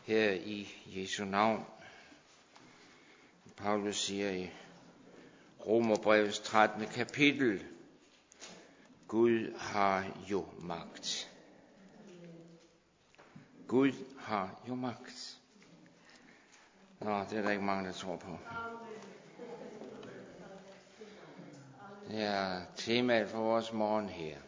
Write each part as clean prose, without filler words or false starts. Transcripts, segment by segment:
her i Jesu navn. Paulus siger i Romerbrevets 13. kapitel, Gud har jo magt. Gud har jo magt. Nå, det er der ikke mange, der tror på. Det er temaet for vores morgen her.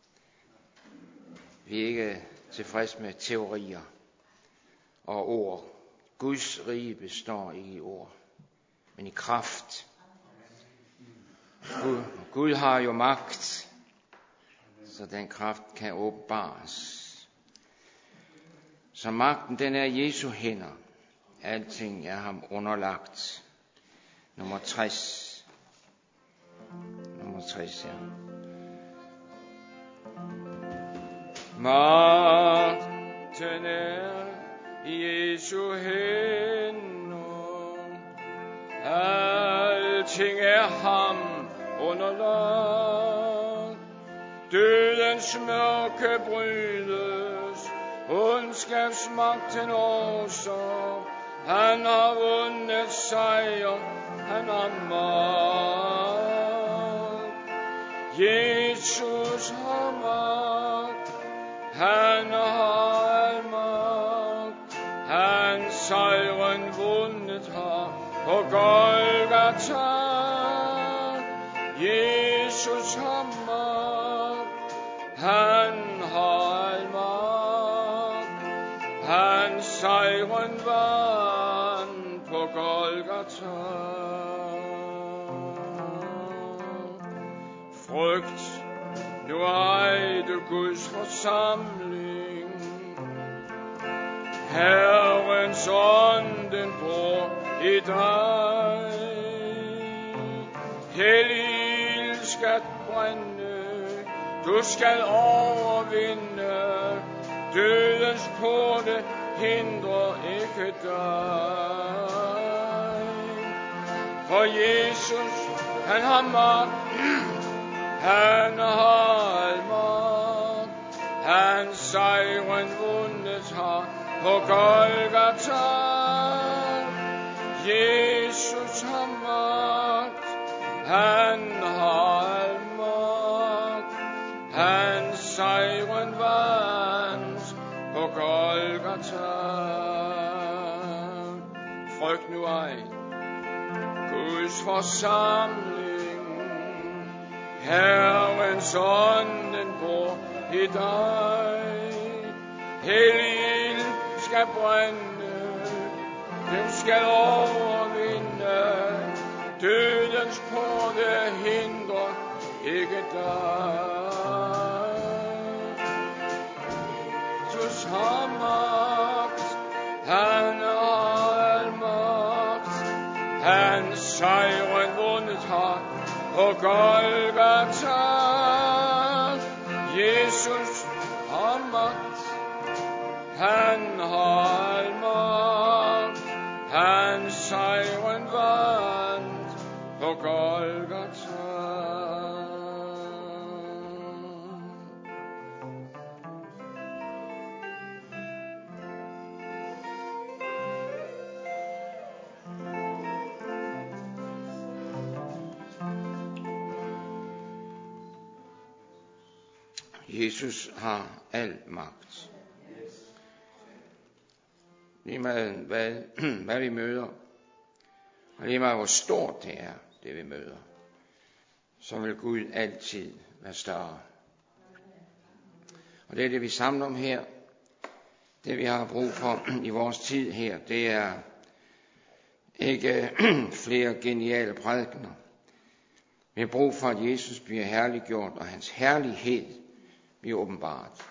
Vi er ikke tilfreds med teorier og ord. Guds rige består ikke i ord, men i kraft. Gud har jo magt, så den kraft kan åbenbares. Så magten, den er Jesu hænder. Alting er ham underlagt. Nummer 60, ja. Magten er Jesu hænder. Alting er ham underlagt. Dødens mørke brydes, ondskabsmagten også. Han har vundet sejr, han har magt. Jesus har magt, han har al magt. Han sejren vundet har på Golgata. Jesus har magt, han har al magt. Han sejren vandt på Golgata. Frygt nu ej du Guds forsamling. Herrens ånd den bor i dig. Hellig ild skal brænde, du skal overvinde. Dødens porte hindrer ikke dig. For Jesus, han har magt, han har al magt. Han sejren vundet har på Golgata. Jesus har magt, han har al magt. Han sejren vandt på Golgata. Frygt nu ej Guds forsamling. Herrens ånd den bor i dig. Hellig ild skal brænde, den skal overvinde. Dødens porte hindrer ikke dig. Jesus har magt, han har al magt. Han sejren vundet har på Golgata. Jesus har magt, han har al magt. Han sejren vandt på Golgata. Jesus har al magt. Lige med hvad vi møder, og lige med hvor stort det er, det vi møder, så vil Gud altid være større. Og det er det, vi samler om her. Det, vi har brug for i vores tid her, det er ikke flere geniale prædikener. Vi har brug for, at Jesus bliver herliggjort, og hans herlighed bliver åbenbaret.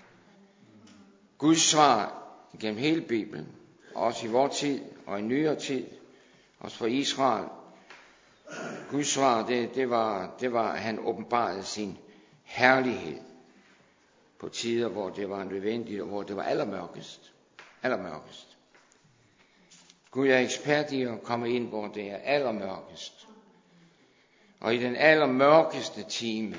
Guds svar gennem hele Bibelen, også i vores tid og i nyere tid, også for Israel. Guds svar, det var, at han åbenbarede sin herlighed på tider, hvor det var nødvendigt, og hvor det var allermørkest. Gud er ekspert i at komme ind, hvor det er allermørkest. Og i den allermørkeste time,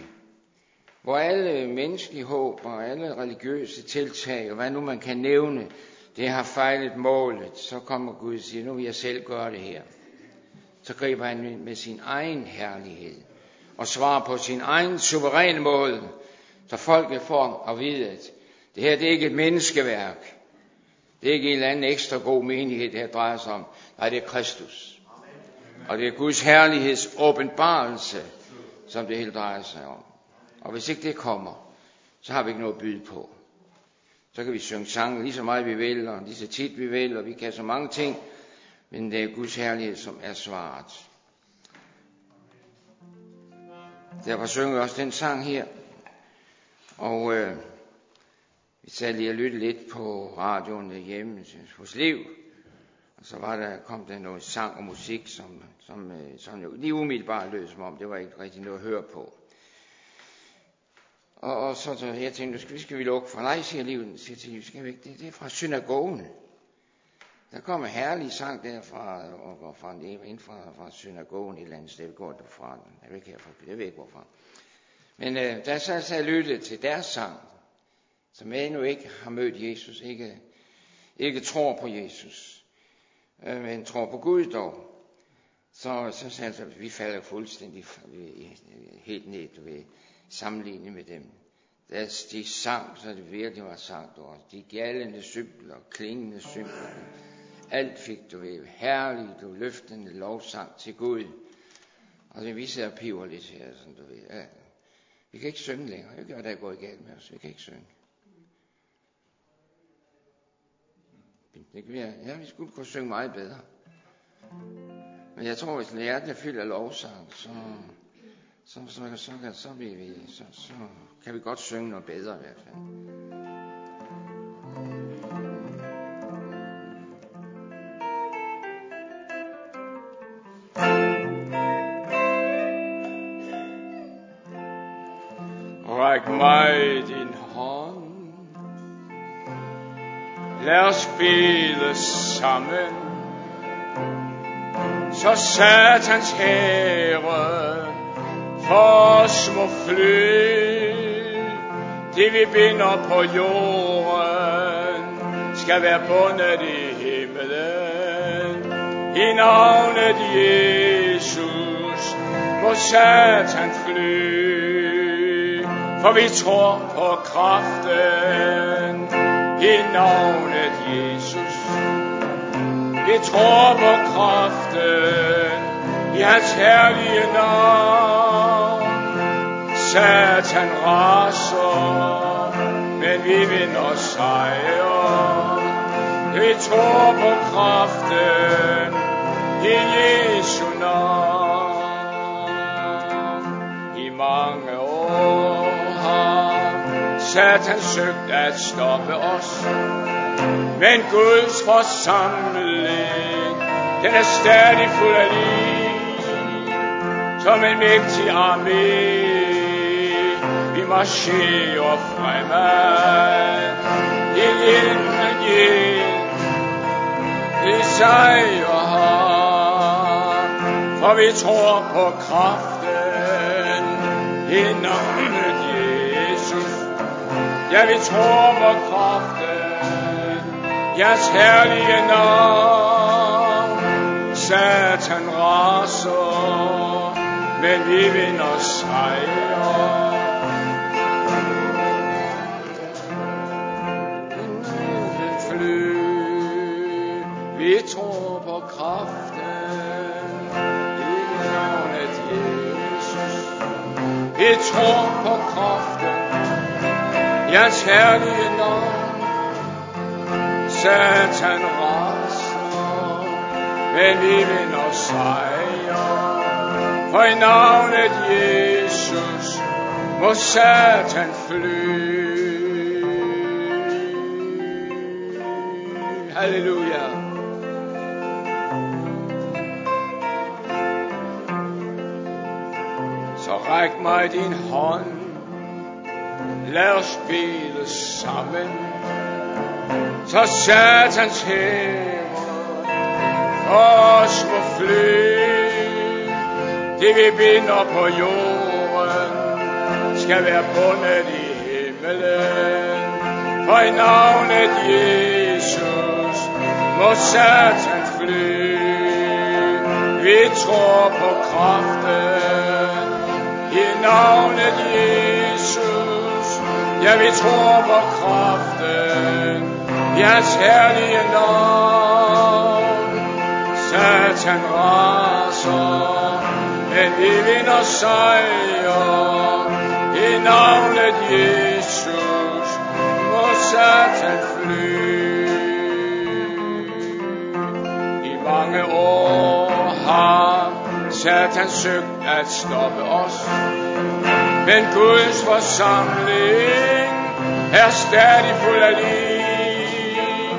hvor alle menneskelige håb og alle religiøse tiltag, og hvad nu man kan nævne, det har fejlet målet, så kommer Gud og siger, nu vil jeg selv gøre det her. Så griber han med sin egen herlighed og svarer på sin egen suveræne måde, så folket får at vide, at det her det er ikke et menneskeværk. Det er ikke en eller anden ekstra god menighed, det her drejer sig om. Nej, det er Kristus. Og det er Guds herligheds åbenbarelse, som det hele drejer sig om. Og hvis ikke det kommer, så har vi ikke noget at byde på. Så kan vi synge sange lige så meget vi vil, og lige så tit vi vil, og vi kan så mange ting. Men det er Guds herlighed, som er svaret. Derfor synger vi også den sang her. Og vi sad lige og lyttede lidt på radioen hjemme hos Liv. Og så kom der noget sang og musik, som jo lige umiddelbart lød, som om det var ikke rigtig noget at høre på. Og så jeg tænkte, vi skal lukke for. Nej, siger Liv, siger Liv, skal vi ikke? Det er fra synagogen. Der kommer herlig sang derfra, og fra synagogen et eller andet sted, går derfra. Jeg ved ikke hvorfra. Men der så jeg lyttet til deres sang, som endnu ikke har mødt Jesus, ikke tror på Jesus, men tror på Gud dog. Så sagde han, at vi falder fuldstændig helt ned ved sammenligning med dem. Da de sang, så det virkelig var sagt også. De gjaldende cykler, klingende cykler. Alt fik du ved herligt og løftende lovsang til Gud. Og vi sidder og piver lidt her, sådan du ved. Ja. Vi kan ikke synge længere. Jeg gør, der går galt med os. Vi kan ikke synge. Vi skulle kunne synge meget bedre. Men jeg tror, hvis hjertet er fyldt af lovsang, så kan vi godt synge noget bedre i hvert fald. Ræk mig din hånd. Lad os bede sammen. Så Satans hære for os må fly. Det vi binder på jorden skal være bundet i himlen. I navnet Jesus må Satan fly. For vi tror på kraften i navnet Jesus. Vi tror på kraften i hans herlige navn. Satan raser, men vi vinder sejr. Vi tror på kraften i Jesu navn. I mange år Satan søgt at stoppe os, men Guds forsamling, den er stadig fuld af liv. Som en mægtig armé, vi marcherer fremad. Igen, vi sejrer ham, for vi tror på kraften i navnet Jesus. Ja, vi tror på kraften, jeres herlige navn. Satan raser, men vi vinder sejr. Fly, vi tror på kraften i navnet Jesus. Vi tror på kraften, jeres herlige navn. Satan raser, men vi vinder sejr. For i navnet Jesus må Satan fly. Halleluja. Så ræk mig din hånd. Lad os bede sammen. Så Satans hære os må fly. Det vi binder på jorden skal være bundet i himlen. For i navnet Jesus må Satan fly. Vi tror på kraften i navnet Jesus. Ja, vi tror på kraften i hans herlige navn. Satan raser, men vi vinder sejr i navnet Jesus. Må Satan fly. I mange år har Satan søgt at stoppe os, men Guds forsamling er stadig fuld af liv.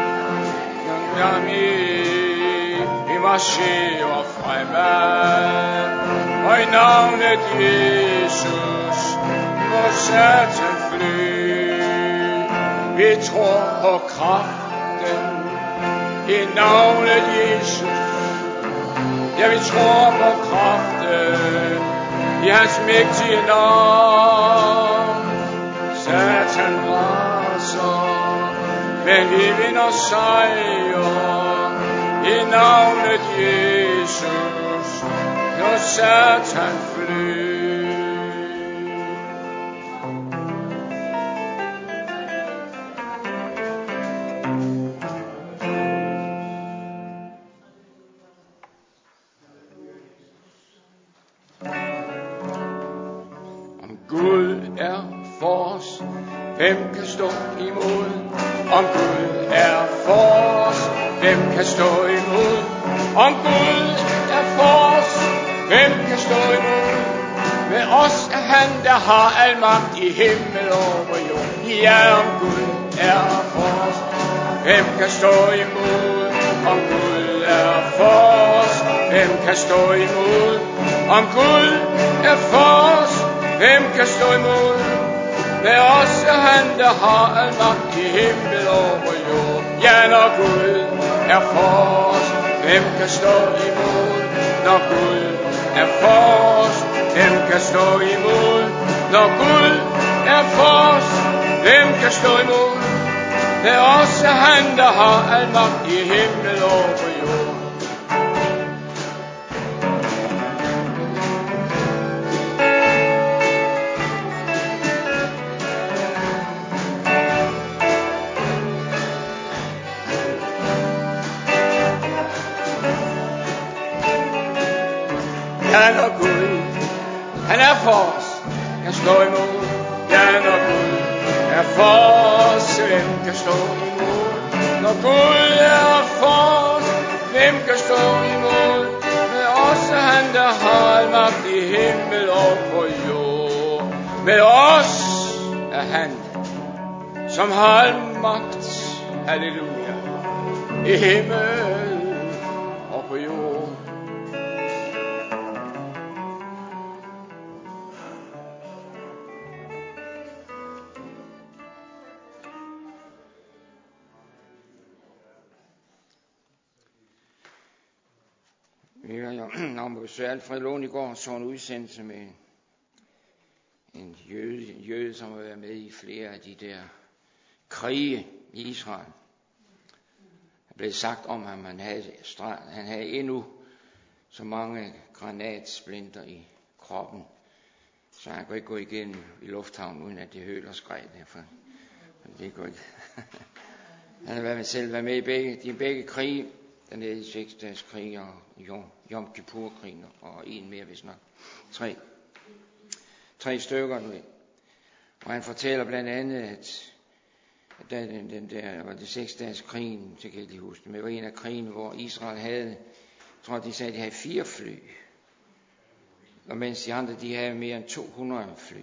Vi marcherer fremad, og i navnet Jesus må Satan fly. Vi tror på kraften i navnet Jesus. Ja, vi tror på kraften i hans mægtige navn. Satan raser, men vi vinder sejr i navnet Jesus. Når Satan fly. Hvem kan stå imod? Om Gud er for os, hvem kan stå imod? Om Gud er for os, hvem kan stå imod? Med os er han, der har al magt i himmel og på jord. Ja, om Gud er for os, hvem kan stå imod? Om Gud er for os, hvem kan stå imod? Om Gud er for os, hvem kan stå imod? Med os er han, der har al magt i himmel og på jord. Ja, når Gud er for os, hvem kan stå imod? Når Gud er for os, hvem kan stå imod? Når Gud er for os, hvem kan stå imod? Med os er han, der har al magt i himmel og på jord. Ja, når Gud, han er for os, kan stå imod. Ja, når Gud er for os, hvem kan stå imod? Når Gud er for os, hvem kan stå imod? Med os er han, der har al magt i himmel og på jord. Med os er han, som har al magt, halleluja, i himmel og på jord. Vi var jo om at besøge Alfred Lund i går, så en udsendelse med en jøde, som har været med i flere af de der krige i Israel. Der blev sagt om ham, han havde endnu så mange granatsplinter i kroppen, så han kunne ikke gå igennem i lufthavnen, uden at det hørte og skreg derfor. Det går ikke. Han har selv været med i begge krige. Den er i 6-dages krig og Yom Kippur-krigen og en mere, hvis nok. Tre stykker, du ved. Og han fortæller blandt andet, at den der var det 6-dages krigen, så kan jeg lige huske, det var en af krigen, hvor Israel havde, jeg tror de sagde, de havde 4 fly. Og mens de andre, de havde mere end 200 fly.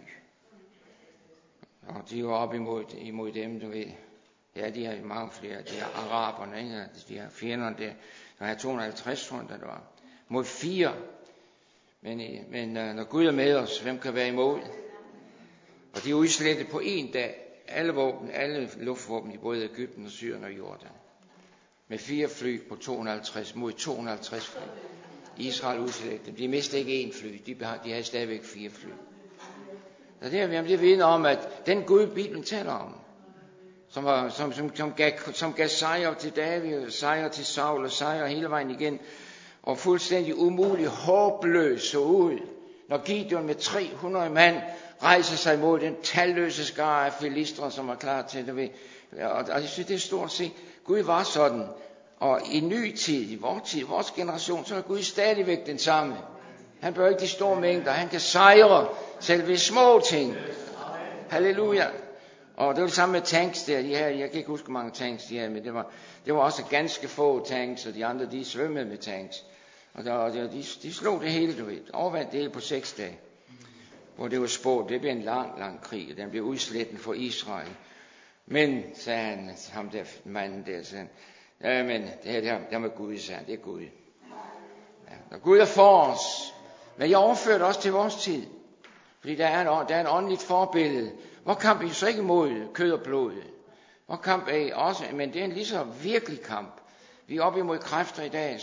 Og de var op imod dem, du ved. Ja, de har mange flere, de her araberne, ikke? De her fjenderne der. Der er 250, tror jeg, der var. Mod 4. Men når Gud er med os, hvem kan være imod? Og de er udslettet på en dag. Alle luftvåben i både Egypten og Syrien og Jordan. Med 4 fly på 250 mod 250 fly. Israel udslettet dem. De mistede ikke 1 fly. De havde stadigvæk 4 fly. Så det vidner om, at den Gud, Bibelen taler om, som gav sejr til David, sejr til Saul og sejr hele vejen igen, og fuldstændig umuligt håbløs så ud, når Gideon med 300 mand rejser sig mod den talløse skare af filistre, som var klar til det. Og jeg synes, det er stort set. Gud var sådan, og i ny tid, i vores generation, så er Gud stadigvæk den samme. Han bør ikke de store mængder, han kan sejre selv ved små ting. Halleluja. Og det var det samme med tanks der, jeg kan ikke huske mange tanks de her, men det var også ganske få tanks, og de andre de svømmede med tanks. Og de slog det hele, du ved, overvandt det hele på 6 dage. Hvor det var spået, det blev en lang krig, og den blev udslettet for Israel. Men, sagde han, ham der manden der, sagde han, ja, men det her med Gud, sagde han, det er Gud. Ja, og Gud er for os. Men jeg overfører det også til vores tid. Fordi der er et åndeligt forbillede. Hvor kamp er så ikke mod kød og blod. Hvor kamp er også, men det er en lige så virkelig kamp. Vi er oppe imod kræfter i dag,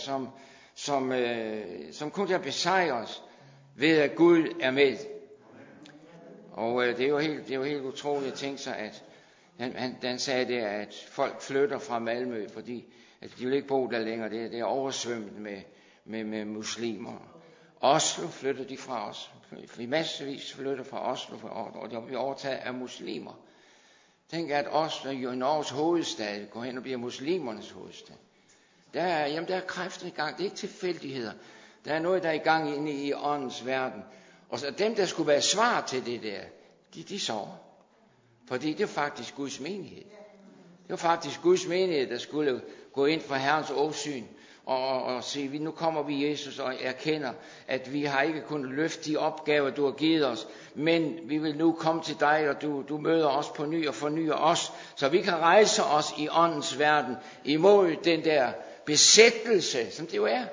som kun kan besejres ved at Gud er med. Og det er jo helt utroligt at tænke sig, at han sagde det, at folk flytter fra Malmø, fordi at de vil ikke bo der længere. Det er oversvømmet med muslimer. Oslo flytter de fra os. I massevis flytter fra Oslo, og der bliver overtaget af muslimer. Tænk, at Oslo, Norges hovedstad, går hen og bliver muslimernes hovedstad. Der er kræfter i gang. Det er ikke tilfældigheder. Der er noget, der er i gang inde i åndens verden. Og så dem, der skulle være svar til det der, de sover. Fordi det er faktisk Guds menighed. Det var faktisk Guds menighed, der skulle gå ind for Herrens åsyn og sige, nu kommer vi Jesus og erkender, at vi har ikke kunnet løfte de opgaver, du har givet os, men vi vil nu komme til dig, og du møder os på ny og fornyer os, så vi kan rejse os i åndens verden imod den der besættelse, som det jo er.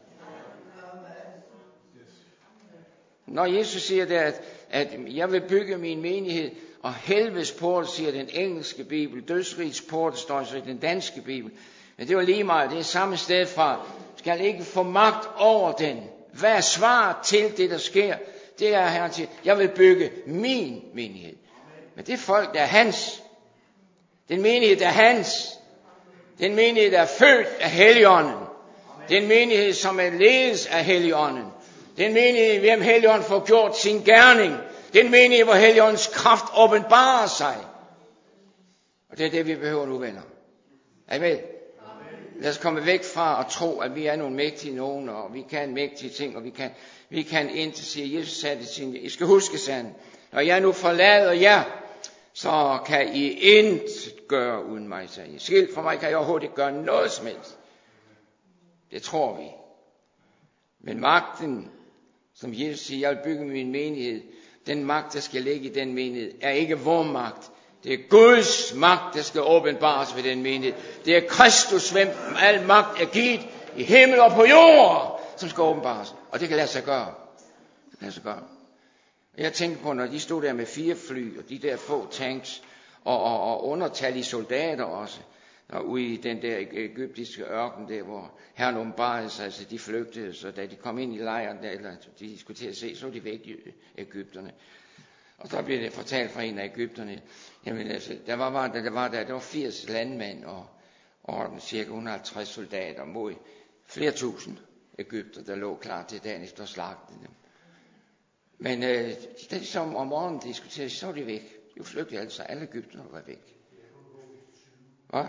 Når Jesus siger der, at jeg vil bygge min menighed, og helvedes port, siger den engelske bibel, dødsrigets port, står så i den danske bibel. Men det var lige meget, det er samme sted fra. Skal ikke få magt over den. Hvad er svar til det, der sker? Det er, Herren siger, jeg vil bygge min menighed. Men det er folk, der er hans. Den menighed, der er hans. Den menighed, der er født af Helligånden. Den menighed, som er ledes af Helligånden. Den menighed, hvem Helligånden får gjort sin gerning. Den menighed, hvor Helligåndens kraft åbenbarer sig. Og det er det, vi behøver nu, venner. Er I med? Lad os komme væk fra at tro, at vi er nogle mægtige nogen, og vi kan mægtige ting, og vi kan intet, siger Jesus sagde det sin. I skal huske, sagde han, når jeg nu forlader jer, så kan I intet gøre uden mig, sagde I. Skilt fra mig kan jeg overhovedet ikke gøre noget som helst. Det tror vi. Men magten, som Jesus siger, jeg vil bygge min menighed, den magt, der skal ligge i den menighed, er ikke vor magt. Det er Guds magt, der skal åbenbares ved den menighed. Det er Kristus, hvem al magt er givet i himmel og på jord, som skal åbenbares. Og det kan lade sig gøre. Det kan lade sig gøre. Jeg tænker på, når de stod der med 4 fly, og de der få tanks, og undertallige soldater også, og ude i den der egyptiske ørken der, hvor Herren åbenbarede sig, så de flygtede, så da de kom ind i lejren, eller de skulle til at se, så var de væk i Egypterne. Og så blev det fortalt fra en af Egypterne, jamen altså, der var 80 landmænd og cirka 150 soldater mod flere tusind Egypter, der lå klar til dagen efter at slagte dem. Men da de så om morgenen diskuterede, så var de væk. De flygtede altså, alle Egypterne var væk. Hvad?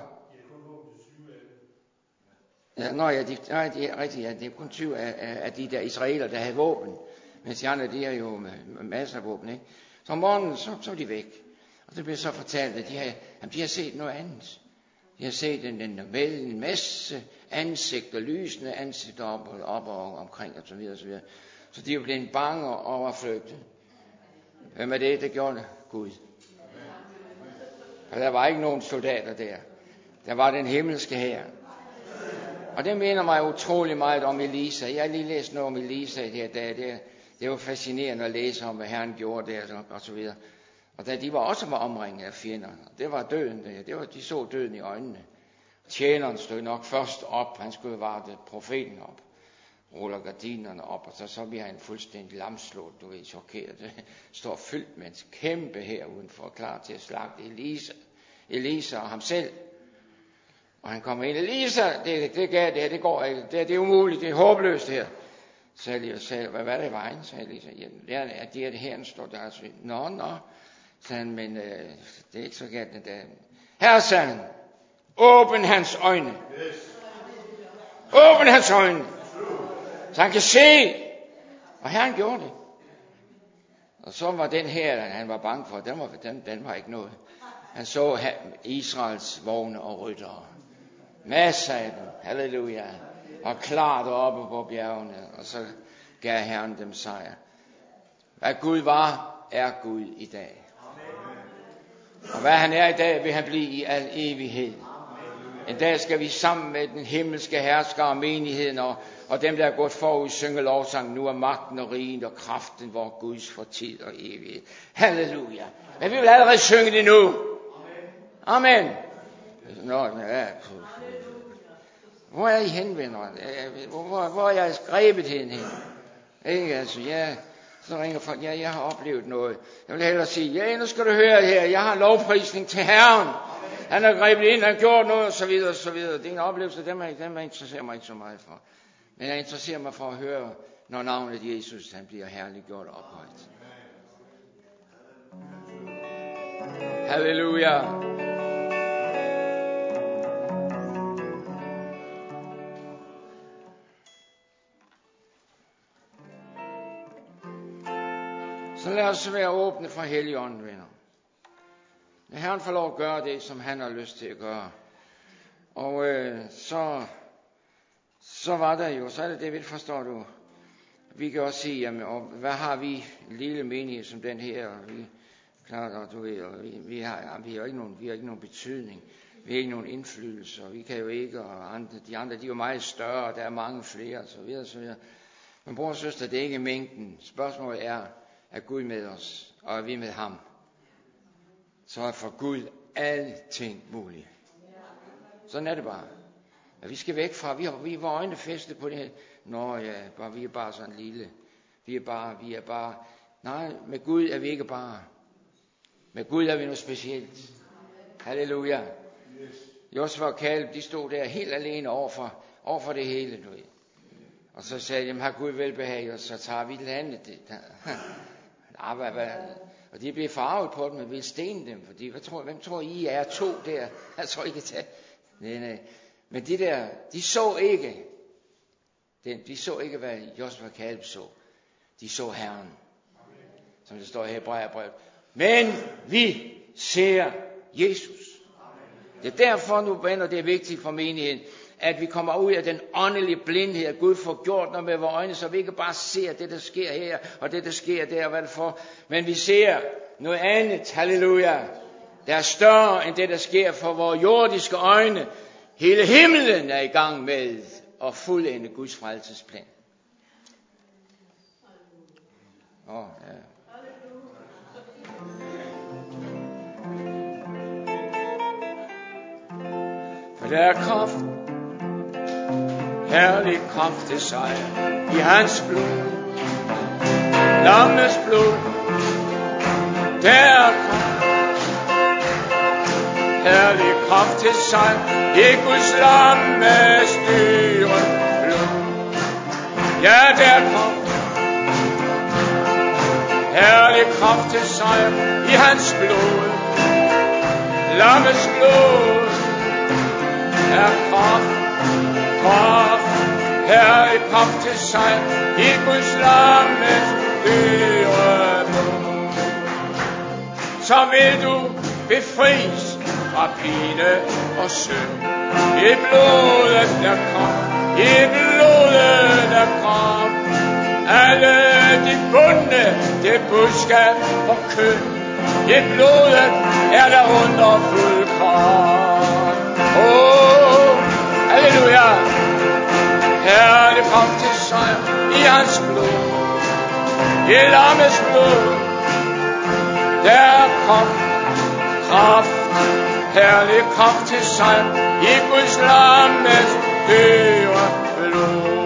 Ja, det er rigtigt, ja, det er kun 20 af de der israeler, der havde våben, mens de andre, de er jo med masser af våben, ikke? Så om morgenen, så er de væk. Og det blev så fortalt, at de har set noget andet. De har set en masse ansigter, lysende ansigter op og omkring, og så videre, og så videre. Så de er blevet bange og var flygtet. Hvem er det, der gjorde det? Gud. Og der var ikke nogen soldater der. Der var den himmelske hær. Og det minder mig utrolig meget om Elisa. Jeg har lige læst noget om Elisa i de her dage. Det var fascinerende at læse om, hvad Herren gjorde der, og så videre. Og da de også var omringet af fjender, det var døden der. De så døden i øjnene. Tjeneren stod nok først op. Han skulle varte profeten op. Ruller gardinerne op, og så bliver han fuldstændig lamslået, du ved, chokeret. Det står fyldt med en kæmpe her udenfor, klar til at slagte Elisa og ham selv. Og han kommer ind. Elisa, det går ikke. Det er umuligt, det er håbløst her. Så Elisa, hvad er det i vejen? Så Elisa, ja, det er det her, den står der. Altså, nå. Så han, men det er ikke så galt den dag. Herre, sagde han, åbn hans øjne. Åbn hans øjne. Så han kan se. Og Herren gjorde det. Og så var den her, han var bange for, den var ikke noget. Han så Israels vogne og ryttere. Masser af dem. Halleluja. Og klart oppe på bjergene. Og så gav Herren dem sejr. Hvad Gud var, er Gud i dag. Og hvad han er i dag, vil han blive i al evighed. En dag skal vi sammen med den himmelske hersker og menigheden og dem, der er gået forud, synge lovsang. Nu er magten og rigen og kraften vor Guds for tid og evighed. Halleluja. Men vi vil allerede synge det nu. Amen. Hvor er I henvender? Hvor er jeg grebetheden hen? Ikke altså, ja. Så ringer folk, ja, jeg har oplevet noget. Jeg vil hellere sige, ja, nu skal du høre her, jeg har lovprisning til Herren. Han har grebet ind, han har gjort noget, og så videre, og så videre. Det er en oplevelse, dem interesserer mig ikke så meget for. Men jeg interesserer mig for at høre, når navnet Jesus, han bliver herliggjort og ophøjt. Halleluja. Så lad os være åbne for Helligånden, venner. Lad Herren få lov at gøre det, som han har lyst til at gøre. Og så var der jo, så er det det, forstår du. Vi kan også sige, jamen, og hvad har vi en lille menighed som den her? Og vi, klart, og du ved, og vi har jo ikke nogen betydning. Vi har ikke nogen indflydelse, og vi kan jo ikke, og de andre, de er jo meget større, og der er mange flere, og så videre, så videre. Men bror og søster, det er ikke mængden. Spørgsmålet er Gud med os, og er vi med ham? Så er for Gud alting muligt. Sådan er det bare. Ja, vi skal væk fra, vi er øjne festet på det. Nå ja, vi er bare sådan lille. Vi er bare. Nej, med Gud er vi ikke bare. Med Gud er vi noget specielt. Halleluja. Josva og Kaleb, de stod der helt alene overfor det hele, du ved. Og så sagde de, jamen har Gud velbehag, og så tager vi landet det. Og de blev farvet på dem, og ville stene dem, fordi hvem tror I er to der? Jeg tror ikke at nej. Men de der, de så ikke, hvad Josva og Kaleb så. De så Herren, som det står i Hebræerbrevet. Men vi ser Jesus. Det er derfor nu, venner, det er vigtigt for menigheden, at vi kommer ud af den åndelige blindhed, at Gud får gjort noget med vores øjne, så vi ikke bare ser det, der sker her, og det, der sker der, hvad det for. Men vi ser noget andet, halleluja, der er større end det, der sker for vores jordiske øjne. Hele himlen er i gang med at fuldende Guds frelsesplan. Ja. For der er kraft, herlig kraft til sejr i hans blod, lammets blod. Der er kraft, herlig kraft til sejr i Guds lammes dyre blod. Ja, der er kraft, herlig kraft til sejr i hans blod, lammets blod. Er kraft, herlig kraft til sejr i Guds lammes dyre blod. Så vil du befries fra pine og synd. I blodet der kom, i blodet der kom. Alle de bundne, det budskab for køn. I blodet er der underfuld kraft. Halleluja. Herlig kraft til sejr i hans blod, i lammes blod. Der kom kraft, herlig kraft til sejr i Guds lammes dyre blod.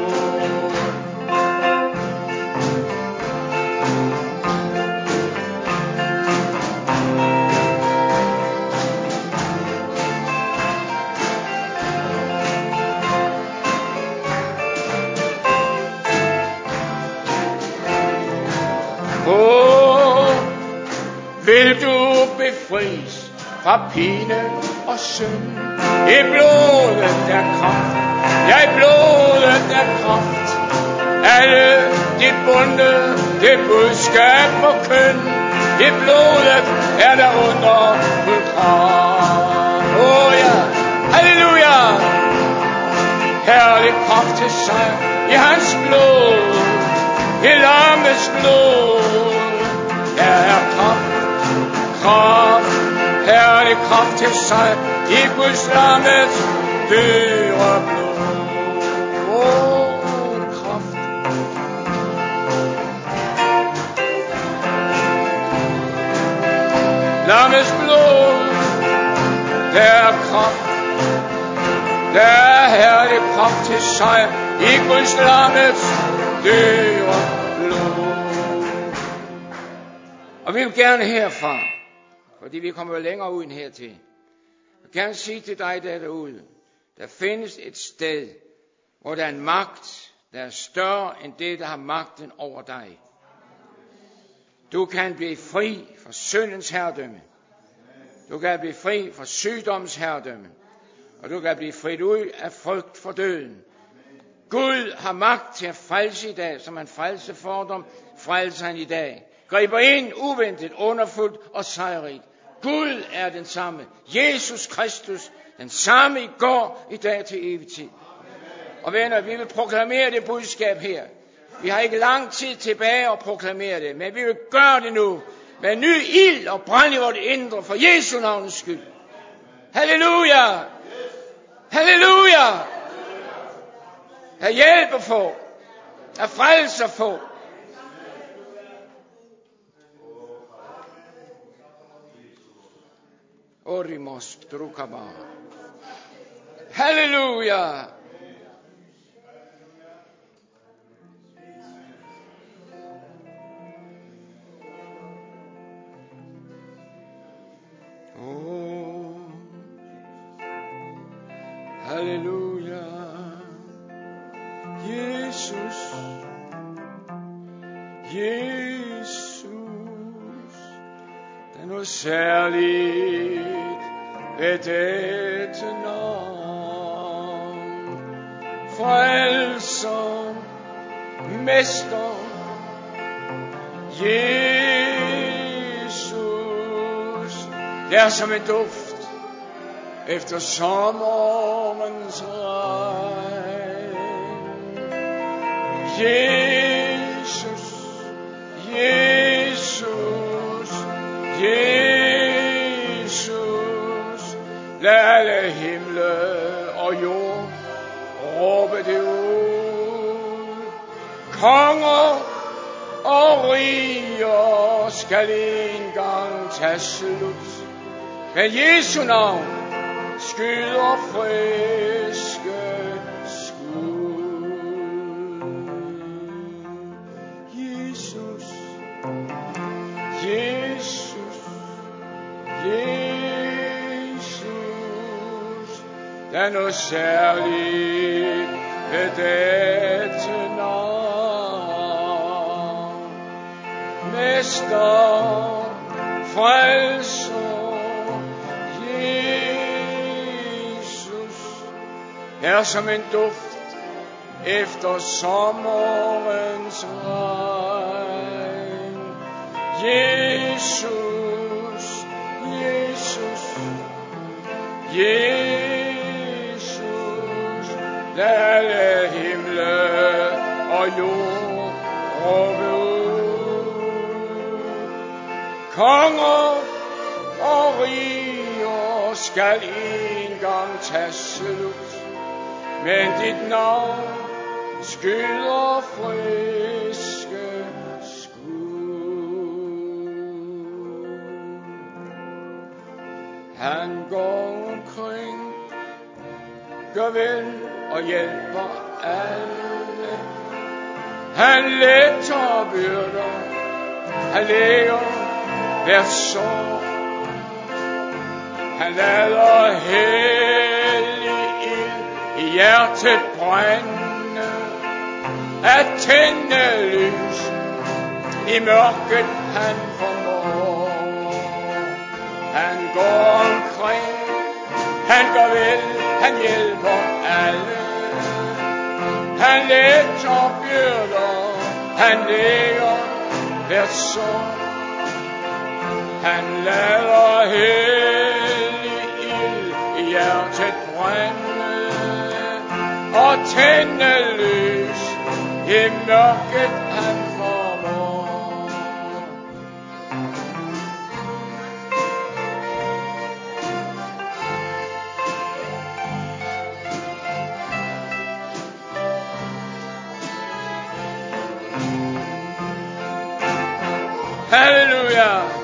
vil du befries fra pine og synd. I blodet der kraft, ja, i blodet der kraft. Alle de bunde, det budskab må køn. I blodet er der underfuld kraft. Åh ja, halleluja. Herlig kraft til sejr i hans blod, i lammets blod. Der er kraft, herlig kraft til sejr i Guds lammets dyre blod. Kraft. Lammets blod, der er kraft. Der er herlig kraft til sejr i Guds lammets dyre blod. Og vi vil gerne herfra, fordi vi kommer længere ud end hertil. Jeg vil gerne sige til dig der derude, der findes et sted, hvor der er en magt, der er større end det, der har magten over dig. Du kan blive fri fra syndens herredømme. Du kan blive fri fra sygdommens herredømme. Og du kan blive frit ud af frygt for døden. Gud har magt til at frelse i dag, som han frelse fordom, frelser han i dag. Griber ind uventet, underfuldt og sejrigt. Gud er den samme. Jesus Kristus, den samme i går, i dag til evig tid. Og venner, vi vil proklamere det budskab her. Vi har ikke lang tid tilbage at proklamere det, men vi vil gøre det nu med ny ild og brand i vort indre for Jesu navns skyld. Halleluja! Halleluja! Der hjælper få, der frelser få. Orimos drukaba. Halleluja! Halleluja, Jesus, Jesus, der noget særligt ved dette navn, frelser, mester, Jesus, det er som en duft efter sommerens regn. Jesus, Jesus, Jesus, lad alle himle og jord råbe det ud. Konger og riger skal engang tage slut, men Jesu navn skyder friske skud. Jesus, Jesus, Jesus, der er noget særligt ved dette navn. Mester, frelser, er som en duft efter sommerens regn. Jesus, Jesus, Jesus, lad alle himle og jord råbe ud. Konger og riger skal engang tage slut, men dit navn skyder friske skud. Han går omkring, gør vel og hjælper alle. Han letter byrder, han læger hver sorg. Han lader hellig ild i hjertet brænde, at tænde lys i mørket han formår. Han går omkring, han gør vel, han hjælper alle. Han letter byrder, han læger hvert sår. Han lader hellig ild i hjertet brænde og tænde lys i mørket han formår. Halleluja!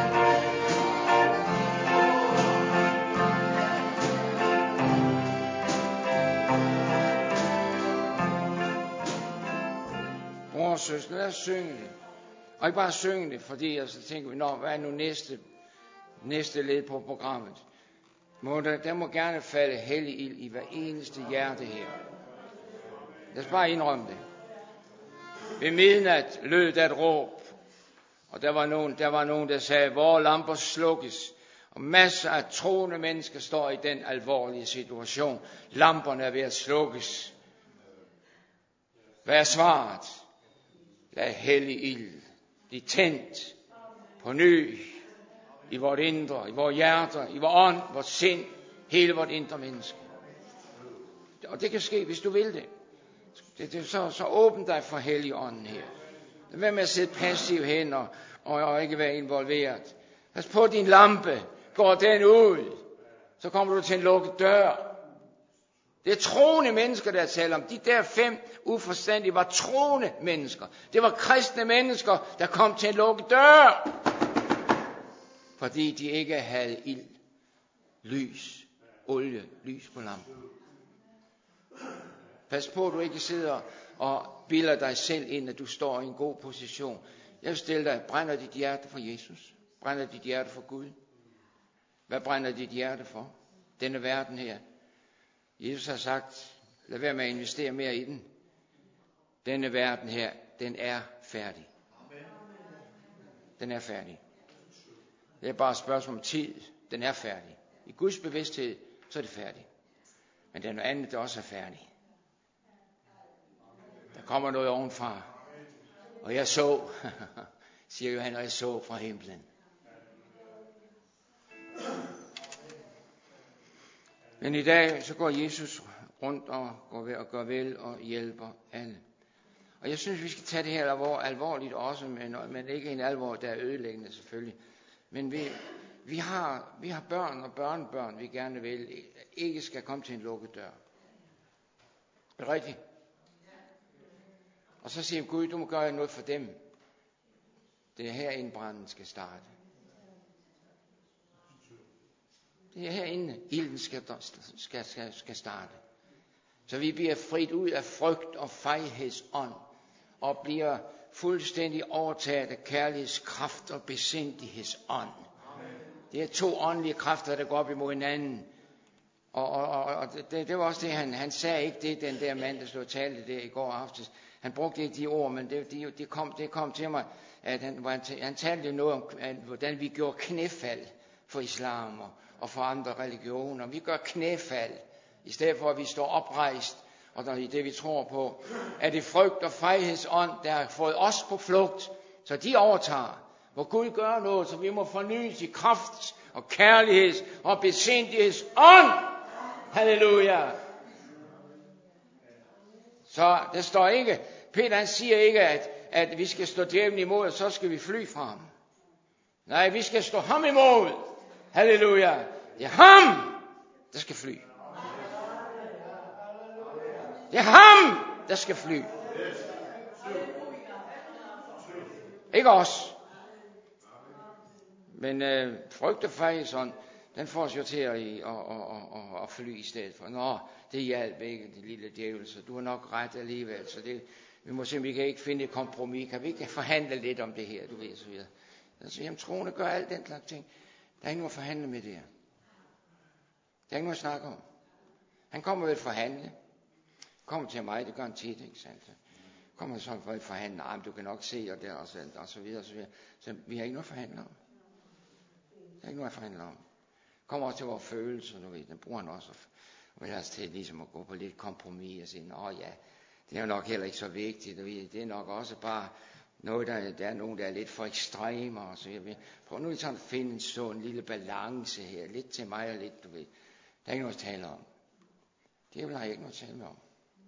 Søster, lad os synge det. Og ikke bare synge det, fordi så tænker vi, hvad er nu næste led på programmet? Der må gerne falde hellig ild i hver eneste hjerte her. Lad os bare indrømme det. Ved midnat lød der et råb, og der var nogen, der sagde, hvor lamper slukkes. Og masser af troende mennesker står i den alvorlige situation. Lamperne er ved at slukkes. Hvad er svaret? Lad hellig ild blive tændt på ny i vort indre, i vores hjerter, i vores ånd, vores sind, hele vort indre menneske. Og det kan ske, hvis du vil det. Så åbn dig for Helligånden her. Lad med at sidde passiv hen og ikke være involveret. Pas på din lampe. Går den ud, så kommer du til en lukket dør. Det er troende mennesker, der taler om. De der 5 uforstandige var troende mennesker. Det var kristne mennesker, der kom til en lukket dør. Fordi de ikke havde ild, lys, olie, lys på lampen. Pas på, at du ikke sidder og bilder dig selv ind, at du står i en god position. Jeg vil stille dig, brænder dit hjerte for Jesus? Brænder dit hjerte for Gud? Hvad brænder dit hjerte for? Denne verden her. Jesus har sagt, lad være med at investere mere i den. Denne verden her, den er færdig. Den er færdig. Det er bare et spørgsmål om tid. Den er færdig. I Guds bevidsthed, så er det færdigt. Men det er noget andet, der også er færdigt. Der kommer noget ovenfra. Og jeg så, siger Johan, og jeg så fra himlen. Men i dag, så går Jesus rundt og gør vel og hjælper alle. Og jeg synes, vi skal tage det her alvorligt også, men ikke en alvor, der er ødelæggende selvfølgelig. Men vi har børn og børnebørn, vi gerne vil, ikke skal komme til en lukket dør. Er det rigtigt? Og så siger Gud, du må gøre noget for dem. Det er herinde branden skal starte. Det er herinde, ilden skal starte. Så vi bliver frit ud af frygt og fejhedsånd, og bliver fuldstændig overtaget af kærlighedskraft og besindighedsånd. Det er 2 åndelige kræfter, der går op imod hinanden. Og det var også det, han sagde ikke det, den der mand, der stod og talte der i går aftes. Han brugte ikke de ord, men det kom til mig, at han talte noget om, hvordan vi gjorde knæfald for islam og for andre religioner. Vi gør knæfald, i stedet for at vi står oprejst, og der i det vi tror på, er det frygt og fejhedsånd, der har fået os på flugt, så de overtager. Hvor Gud gør noget, så vi må fornyes i kraft og kærligheds og besindighedsånd. Halleluja. Så der står ikke, Peter han siger ikke, at vi skal stå djævlen imod, og så skal vi fly fra ham. Nej, vi skal stå ham imod. Halleluja. Det er ham, der skal fly. Det er ham, der skal fly. Ikke os. Men frygt og fejlsånd, den får os jo til at fly i stedet for. Det hjalp ikke, det lille djævel, så du har nok ret alligevel. Så vi må simpelthen, vi kan ikke finde et kompromis. Kan vi ikke forhandle lidt om det her, du ved, så videre. Så jamen, troende gør alt den slags ting. Der er ikke noget at forhandle med det her. Der er ikke noget at snakke om. Han kommer ved at forhandle. Kommer til mig, det gør han tit, ikke sandt? Kommer så for at forhandle, men du kan nok se, og så videre, og så videre. Så vi har ikke noget at forhandle om. Det er ikke noget, jeg forhandler om. Kommer også til vores følelser, du ved. Den bruger han også. Og ellers til ligesom at gå på lidt kompromis og sige, ja, det er jo nok heller ikke så vigtigt. Du ved. Det er nok også bare noget, der er nogen, der er lidt for ekstreme. Og så jeg ved. Prøv nu sådan at finde sådan en lille balance her. Lidt til mig og lidt, du ved. Der er ikke noget at tale om. Det har jeg ikke noget at tale om.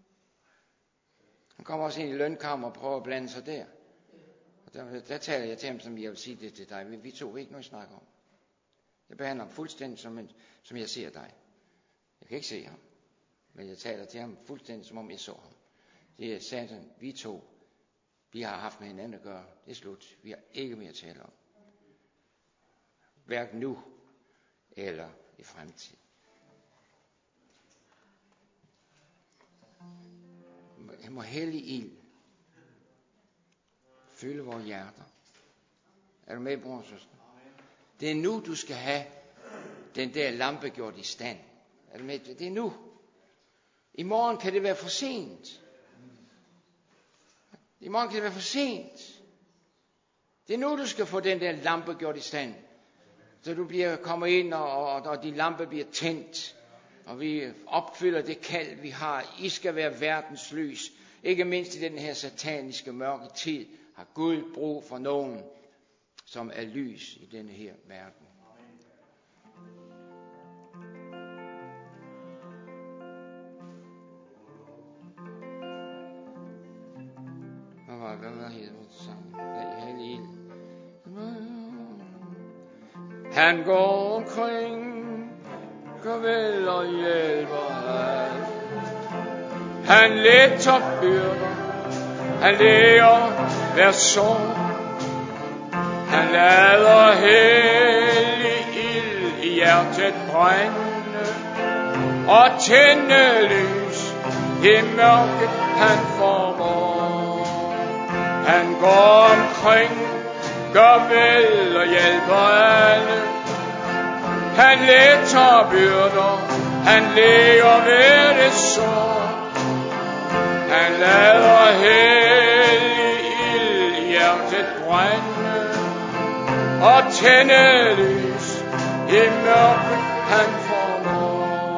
Han kommer også ind i lønkammer og prøver at blande sig der. Og der taler jeg til ham, som jeg vil sige det til dig. Vi to vil ikke noget snak om. Jeg behandler ham fuldstændig, som jeg ser dig. Jeg kan ikke se ham. Men jeg taler til ham fuldstændig, som om jeg så ham. Det er satan, vi to. Vi har haft med hinanden at gøre. Det er slut. Vi har ikke mere at tale om. Hverken nu eller i fremtiden. Jeg må hellig ild fylde vores hjerter. Er du med, bror og søster? Det er nu, du skal have den der lampe gjort i stand. Er du med? Det er nu. I morgen kan det være for sent. I morgen kan det være for sent. Det er nu, du skal få den der lampe gjort i stand. Så du kommer ind, og din lampe bliver tændt. Og vi opfylder det kald, vi har. I skal være verdens lys. Ikke mindst i den her sataniske mørke tid har Gud brug for nogen, som er lys i denne her verden. Hvad var det sang? Hellig ild. Han går omkring, gør vel og hjælper alt. Han letter byrder, han lærer hver sorg. Han lader hellig ild i hjertet brænde og tænde lys i mørket han formår. Han går omkring, gør vel og hjælper alle. Han letter byrder, han læger ved det sår. Han lader hellig ild i hjertet brænde og tænde lys i mørket han formår.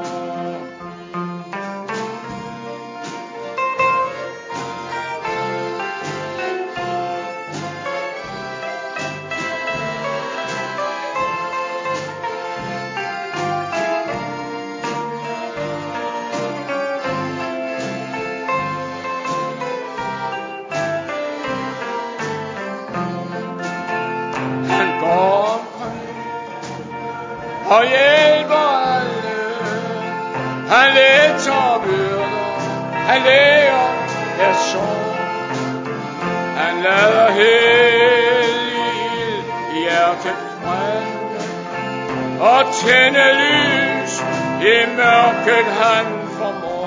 Og hjælper alle. Han letter byrder, han læger deres sorg. Han lader hellig ild i hjertet brænde og tænde lys i mørket han formår.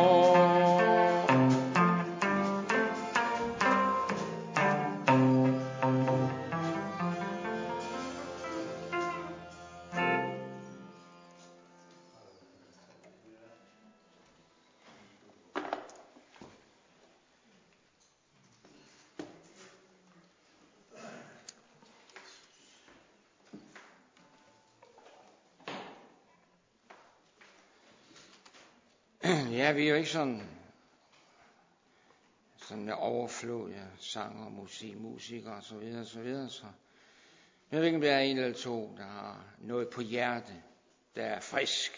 Ja, vi er jo ikke sådan en overflod af sang og musikere og så videre, så jeg ved ikke, om der er en eller to, der har noget på hjertet, der er frisk.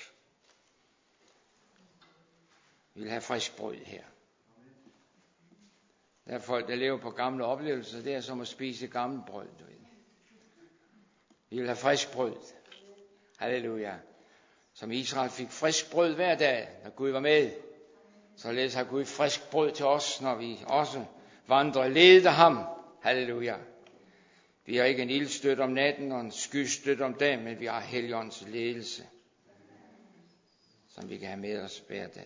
Vi vil have frisk brød her. Der er folk, der lever på gamle oplevelser, det er som at spise gammelt brød, du ved. Vi vil have frisk brød. Halleluja. Som Israel fik frisk brød hver dag, når Gud var med. Således har Gud frisk brød til os, når vi også vandrer ledet af ham. Halleluja. Vi har ikke en ildstøt om natten og en skystøt om dagen, men vi har Helligåndens ledelse, som vi kan have med os hver dag.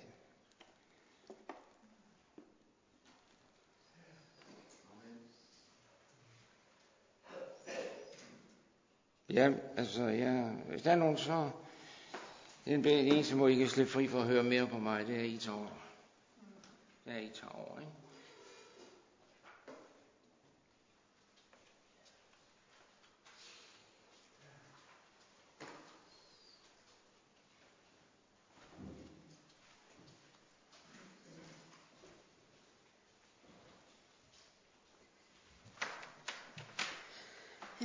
Ja, hvis der er nogen så... Det er en eneste måde, I kan slippe fri for at høre mere på mig, det er I tager over. Det er I tager over, ikke?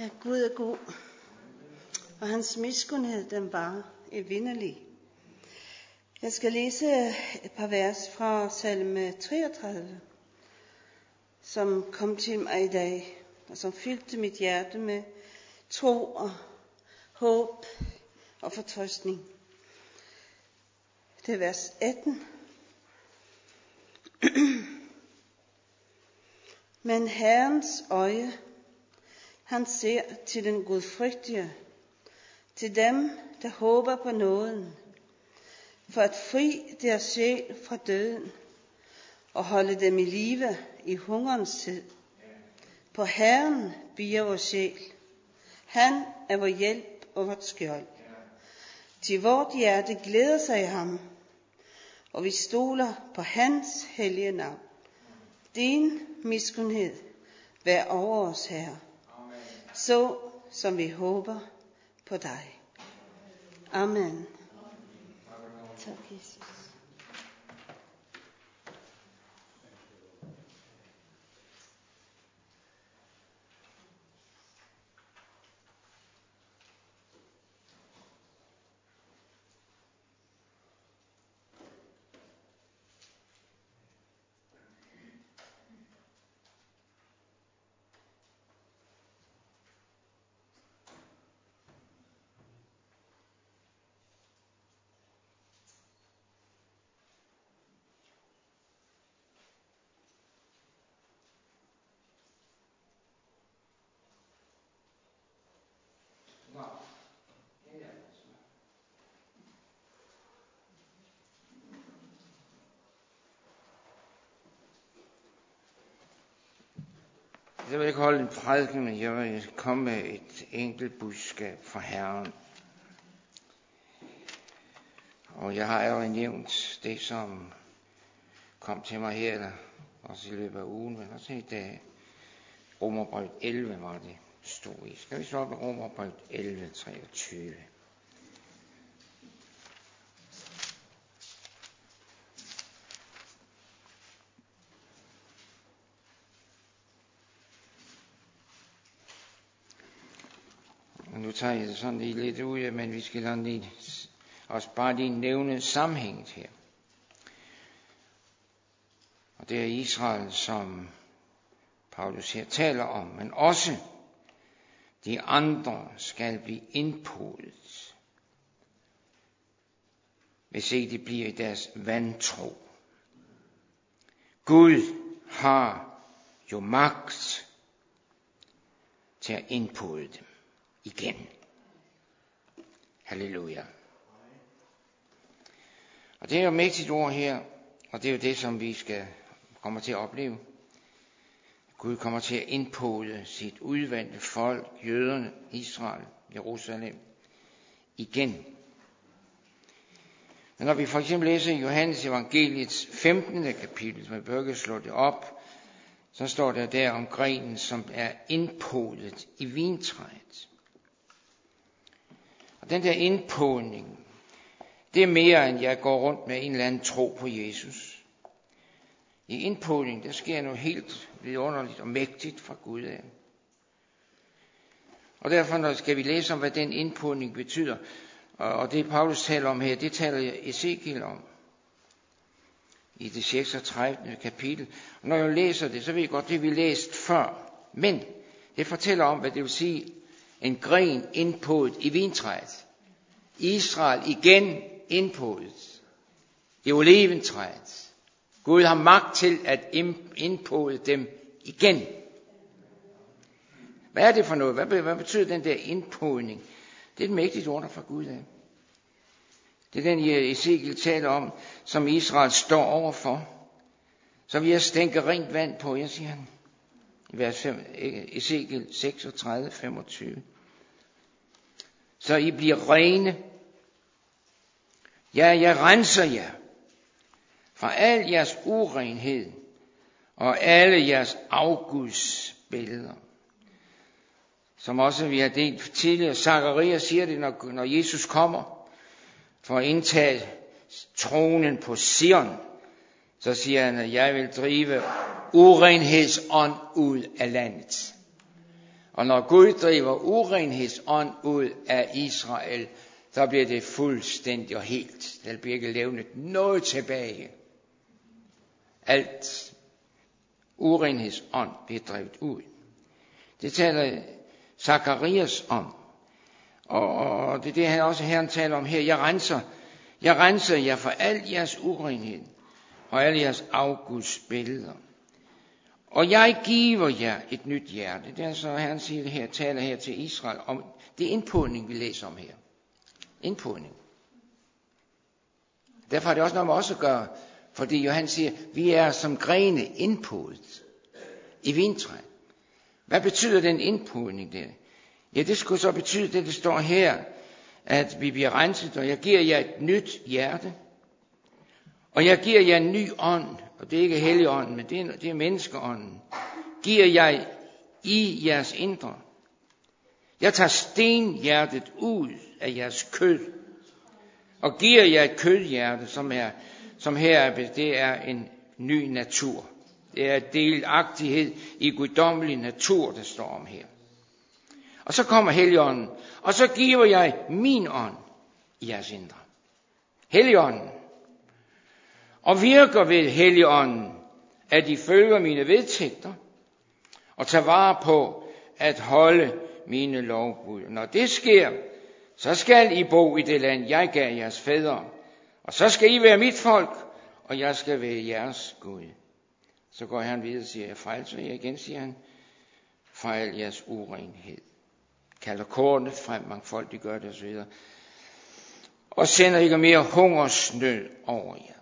Ja, Gud er god, og hans miskundhed, den var evindelig. Jeg skal læse et par vers fra salme 33, som kom til mig i dag, og som fyldte mit hjerte med tro og håb og fortrøstning. Det er vers 18. Men Herrens øje, han ser til den gudfrygtige, til dem, der håber på nåden, for at fri deres sjæl fra døden, og holde dem i live i hungerens tid. På Herren bier vores sjæl. Han er vor hjælp og vort skjold. Til vort hjerte glæder sig i ham, og vi stoler på hans hellige navn. Din miskundhed vær over os, Herre, så som vi håber på dig. Amen. Tak, Jesus. Jeg vil ikke holde en prædiken, men jeg vil komme med et enkelt budskab fra Herren. Og jeg har allerede nævnt det, som kom til mig her, også i løbet af ugen, men også i dag. Romerbrevet 11 var det stod i. Skal vi slå op med Romerbrevet 11, 23. Nu tager jeg det sådan lige lidt ud, men vi skal lige også bare lige nævne sammenhænget her. Og det er Israel, som Paulus her taler om, men også de andre skal blive indpodet, hvis ikke de bliver i deres vantro. Gud har jo magt til at indpode dem igen. Halleluja. Og det er jo et mægtigt ord her, og det er jo det, som vi kommer til at opleve. Gud kommer til at indpode sit udvalgte folk, jøderne, Israel, Jerusalem, igen. Men når vi for eksempel læser Johannes evangeliets 15. kapitel, som vi behøver slå det op, så står der om grenen, som er indpodet i vintræet. Og den der indpodning, det er mere end jeg går rundt med en eller anden tro på Jesus. I indpodning, der sker noget helt vidunderligt og mægtigt fra Gud af. Og derfor skal vi læse om, hvad den indpodning betyder. Og det Paulus taler om her, det taler Ezekiel om. I det 36. kapitel. Og når jeg læser det, så ved jeg godt, det vi læst før. Men det fortæller om, hvad det vil sige, en gren indpodet i vintræet. Israel igen indpodet i oliventræet. Gud har magt til at indpode dem igen. Hvad er det for noget? Hvad betyder den der indpodning? Det er et mægtigt ord fra Gud af. Det er den, Ezekiel taler om, som Israel står overfor. Så vi har stænket rent vand på, jeg siger han. I vers 5, Ezekiel 36, 25. Så I bliver rene. Ja, jeg renser jer fra al jeres urenhed og alle jeres afgudsbilleder. Som også vi har delt tidligere. Zacharias siger det, når Jesus kommer for at indtage tronen på Sion. Så siger han, at jeg vil drive urenhedsånd ud af landet. Og når Gud driver urenhedsånd ud af Israel, så bliver det fuldstændig og helt. Der bliver ikke levnet noget tilbage. Alt urenhedsånd bliver drevet ud. Det taler Zakarias om. Og det er det, han også Herren taler om her. Jeg renser jer for al jeres urenhed og alle jeres afgudsbilleder. Og jeg giver jer et nyt hjerte. Det er så, Herren siger det her, taler her til Israel om. Det er indpodning, vi læser om her. Indpodning. Derfor har det også noget med os at gøre. Fordi Johannes siger, vi er som grene indpodet i vintræet. Hvad betyder den indpodning der? Ja, det skulle så betyde det, der står her, at vi bliver renset, og jeg giver jer et nyt hjerte. Og jeg giver jer en ny ånd, og det er ikke Helligånden, men det er menneskeånden. Giver jeg i jeres indre. Jeg tager stenhjertet ud af jeres kød, og giver jer et kødhjerte, som her det er en ny natur. Det er delagtighed i guddommelig natur, der står om her. Og så kommer Helligånden, og så giver jeg min ånd i jeres indre. Helligånden. Og virker ved Helligånden, at I følger mine vedtægter, og tager vare på at holde mine lovbud. Når det sker, så skal I bo i det land, jeg gav jeres fædre. Og så skal I være mit folk, og jeg skal være jeres Gud. Så går han videre og siger, jeg frelser jer igen, siger han, fra al jeres urenhed. Kalder kornet frem, mangfoldigt gør det osv. Og sender ikke mere hungersnød over jer.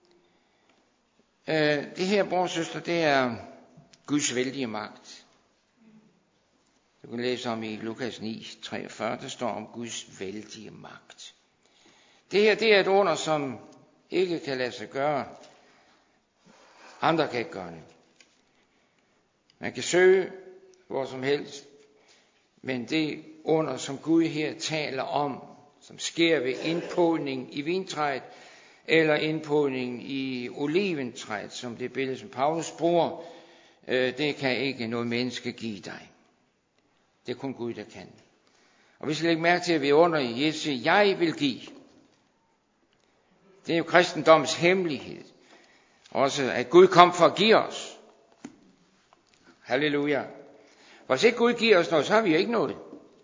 Det her, bror og søster, det er Guds vældige magt. Du kan læse om i Lukas 9:43, der står om Guds vældige magt. Det her, det er et under, som ikke kan lade sig gøre. Andre kan ikke gøre det. Man kan søge hvor som helst, men det under, som Gud her taler om, som sker ved indpodning i vintræet, eller indpodning i oliventræet, som det billede, som Paulus bruger, det kan ikke noget menneske give dig. Det er kun Gud, der kan. Og vi skal lægge mærke til, at vi under i Jesu, jeg vil give. Det er jo kristendommens hemmelighed. Også at Gud kom for at give os. Halleluja. Hvis ikke Gud giver os noget, så har vi jo ikke noget.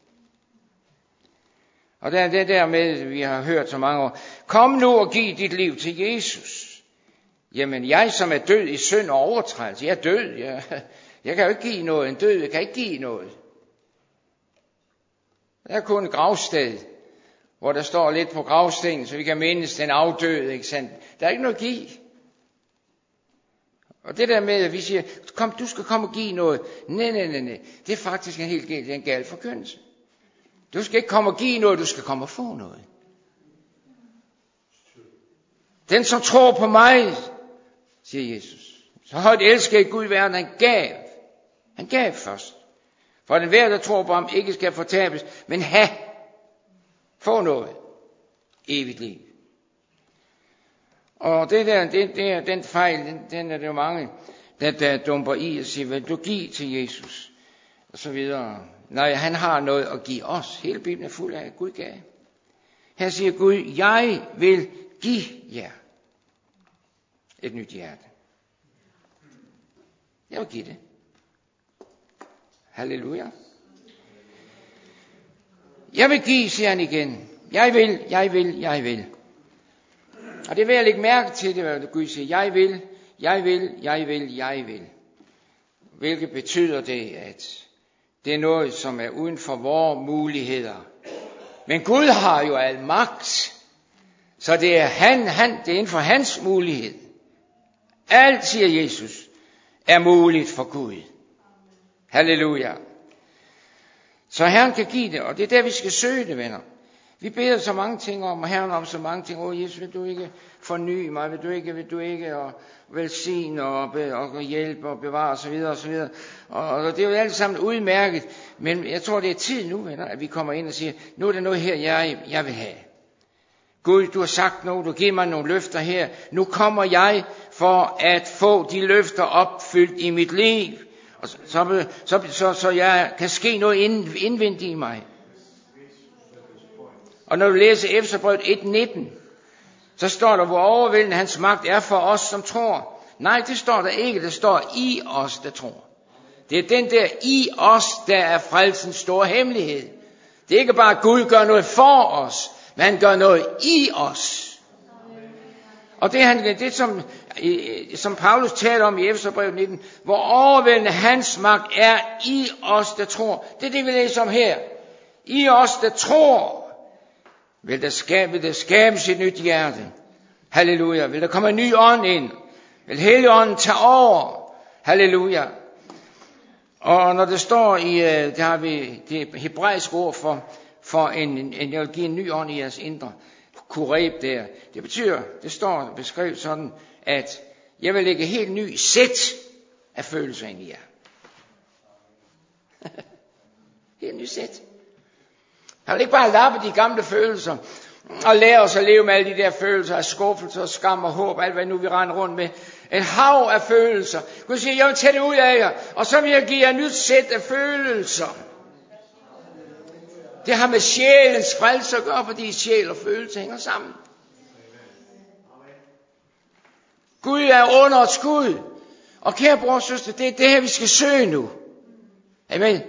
Og der er det der med, vi har hørt så mange år. Kom nu og giv dit liv til Jesus. Jamen jeg som er død i synd og overtrædelse, jeg er død. Jeg kan jo ikke give noget. En død kan ikke give noget. Der er kun et gravsted, hvor der står lidt på gravstenen, så vi kan mindes den afdøde, ikke sandt? Der er ikke noget at give. Og det der med, at vi siger, kom, du skal komme og give noget. Nej. Det er faktisk en gal forkyndelse. Du skal ikke komme og give noget, du skal komme og få noget. Den, som tror på mig, siger Jesus, så højt elsker Gud i verden, han gav. Han gav først. For den hver, der tror på ham, ikke skal fortabes, men få noget. Evigt liv. Og det der, den fejl, den er det jo mange, der dumper i og siger, vil du give til Jesus? Og så videre. Nej, han har noget at give os. Hele Bibelen er fuld af Gud gav. Her siger Gud, jeg vil give jer et nyt hjerte. Jeg vil give det. Halleluja. Jeg vil give, siger han igen. Jeg vil. Og det vil jeg lægge mærke til, det hvad Gud siger. Jeg vil. Hvilket betyder det, at det er noget, som er uden for vores muligheder. Men Gud har jo al magt. Så det er det er inden for hans mulighed. Alt, siger Jesus, er muligt for Gud. Halleluja. Så Herren kan give det, og det er der, vi skal søge det, venner. Vi beder så mange ting om, og Herren om så mange ting. Jesus, vil du ikke forny mig? Vil du ikke og velsigne og hjælpe og bevare osv. Og det er jo alt sammen udmærket. Men jeg tror, det er tid nu, venner, at vi kommer ind og siger, nu er der noget her, jeg vil have. Gud, du har sagt noget, du giver mig nogle løfter her. Nu kommer jeg for at få de løfter opfyldt i mit liv. Og så jeg kan ske noget indvendigt i mig. Og når du læser Efeserbrevet 1:19, så står der, hvor overvældende hans magt er for os, som tror. Nej, det står der ikke. Det står i os, der tror. Det er den der i os, der er frelsens store hemmelighed. Det er ikke bare, at Gud gør noget for os, men han gør noget i os. Og det som Paulus taler om i Efeserbrevet 19, hvor overvældende hans magt er i os, der tror. Det er det, vi læser om her. I os, der tror, vil der skabes et nyt hjerte. Halleluja. Vil der komme en ny ånd ind. Vil Helligånden tage over. Halleluja. Og når det står i, der har vi det hebraiske ord for jeg vil give en ny ånd i jeres indre. Kureb der. Det betyder, det står beskrevet sådan, at jeg vil lægge helt ny sæt af følelser ind i jer. Helt ny sæt. Han vil ikke bare lappe de gamle følelser og lære os at leve med alle de der følelser af skuffelse og skam og håb, alt hvad nu vi render rundt med. En hav af følelser. Gud siger, jeg vil tage det ud af jer, og så vil jeg give jer et nyt sæt af følelser. Det har med sjælens frelse at gøre, fordi sjæl og følelse hænger sammen. Gud er underets Gud. Og kære bror og søster, det er det her, vi skal søge nu. Amen.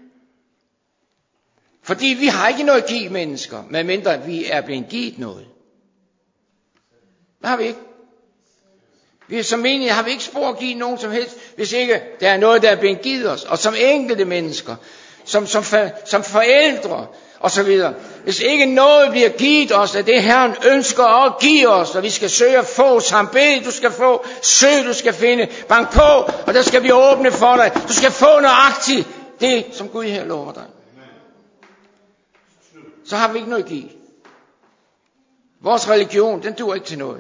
Fordi vi har ikke noget at give mennesker, medmindre vi er blevet givet noget. Det har vi ikke. Vi som menighed har vi ikke spor at give nogen som helst, hvis ikke der er noget, der er blevet givet os. Og som enkelte mennesker, som forældre og så videre. Hvis ikke noget bliver givet os af det Herren ønsker at give os, og vi skal søge at få, som bed du skal få, søg du skal finde, bank på, og der skal vi åbne for dig. Du skal få nøjagtigt det, som Gud her lover dig. Så har vi ikke noget at give. Vores religion, den duer ikke til noget.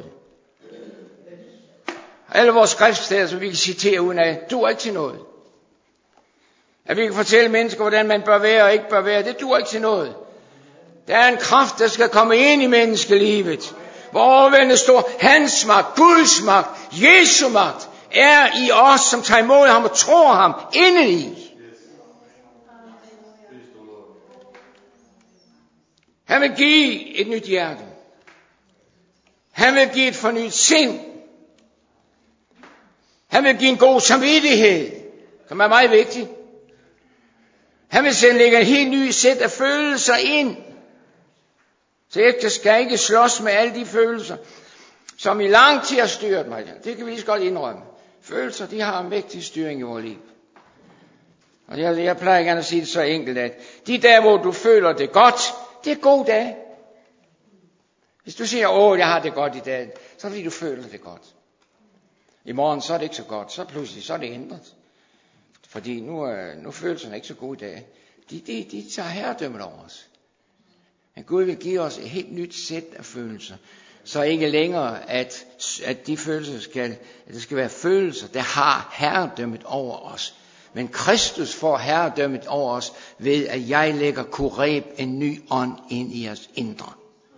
Alle vores skriftsteder, som vi kan citere uden af, duer ikke til noget. At vi kan fortælle mennesker, hvordan man bør være og ikke bør være, det duer ikke til noget. Der er en kraft, der skal komme ind i menneskelivet. Hvor overvældende stor hans magt, Guds magt, Jesu magt, er i os, som tager imod ham og tror ham indeni. Han vil give et nyt hjerte. Han vil give et fornyet sind. Han vil give en god samvittighed, som er meget vigtig. Han vil selv lægge en helt ny sæt af følelser ind. Så jeg skal ikke slås med alle de følelser, som i lang tid har styret mig. Det kan vi lige så godt indrømme. Følelser, de har en vigtig styring i vores liv. Og jeg plejer gerne at sige det så enkelt, at de dage, hvor du føler det godt, det er gode dage. Hvis du siger, jeg har det godt i dag, så er det fordi, du føler det godt. I morgen, så er det ikke så godt. Så pludselig, så er det ændret. Fordi nu følelserne ikke så gode i dag. De tager herredømmet over os. Men Gud vil give os et helt nyt sæt af følelser. Så ikke længere, at de følelser at det skal være følelser, der har herredømmet over os. Men Kristus får herredømmet over os ved, at jeg lægger kureb, en ny ånd ind i os indre.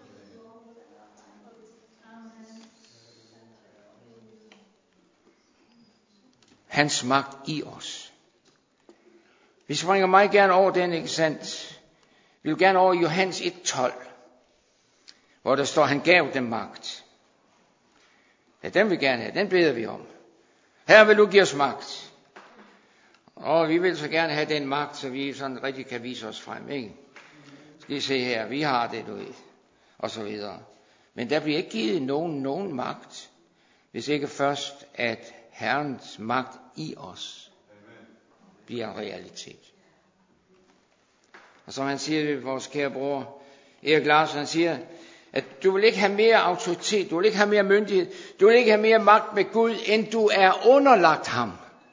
Hans magt i os. Vi springer meget gerne over den, ikke sandt? Vi vil gerne over Johannes 1:12, hvor der står, han gav dem magt. Ja, den vil gerne have, den beder vi om. Her vil du give os magt. Og vi vil så gerne have den magt, så vi sådan rigtig kan vise os frem, ikke? Skal I se her, vi har det, du ved, og så videre. Men der bliver ikke givet nogen magt, hvis ikke først, at Herrens magt i os bliver en realitet. Og som han siger, vores kære bror Erik Larsen, han siger, at du vil ikke have mere autoritet, du vil ikke have mere myndighed, du vil ikke have mere magt med Gud, end du er underlagt ham.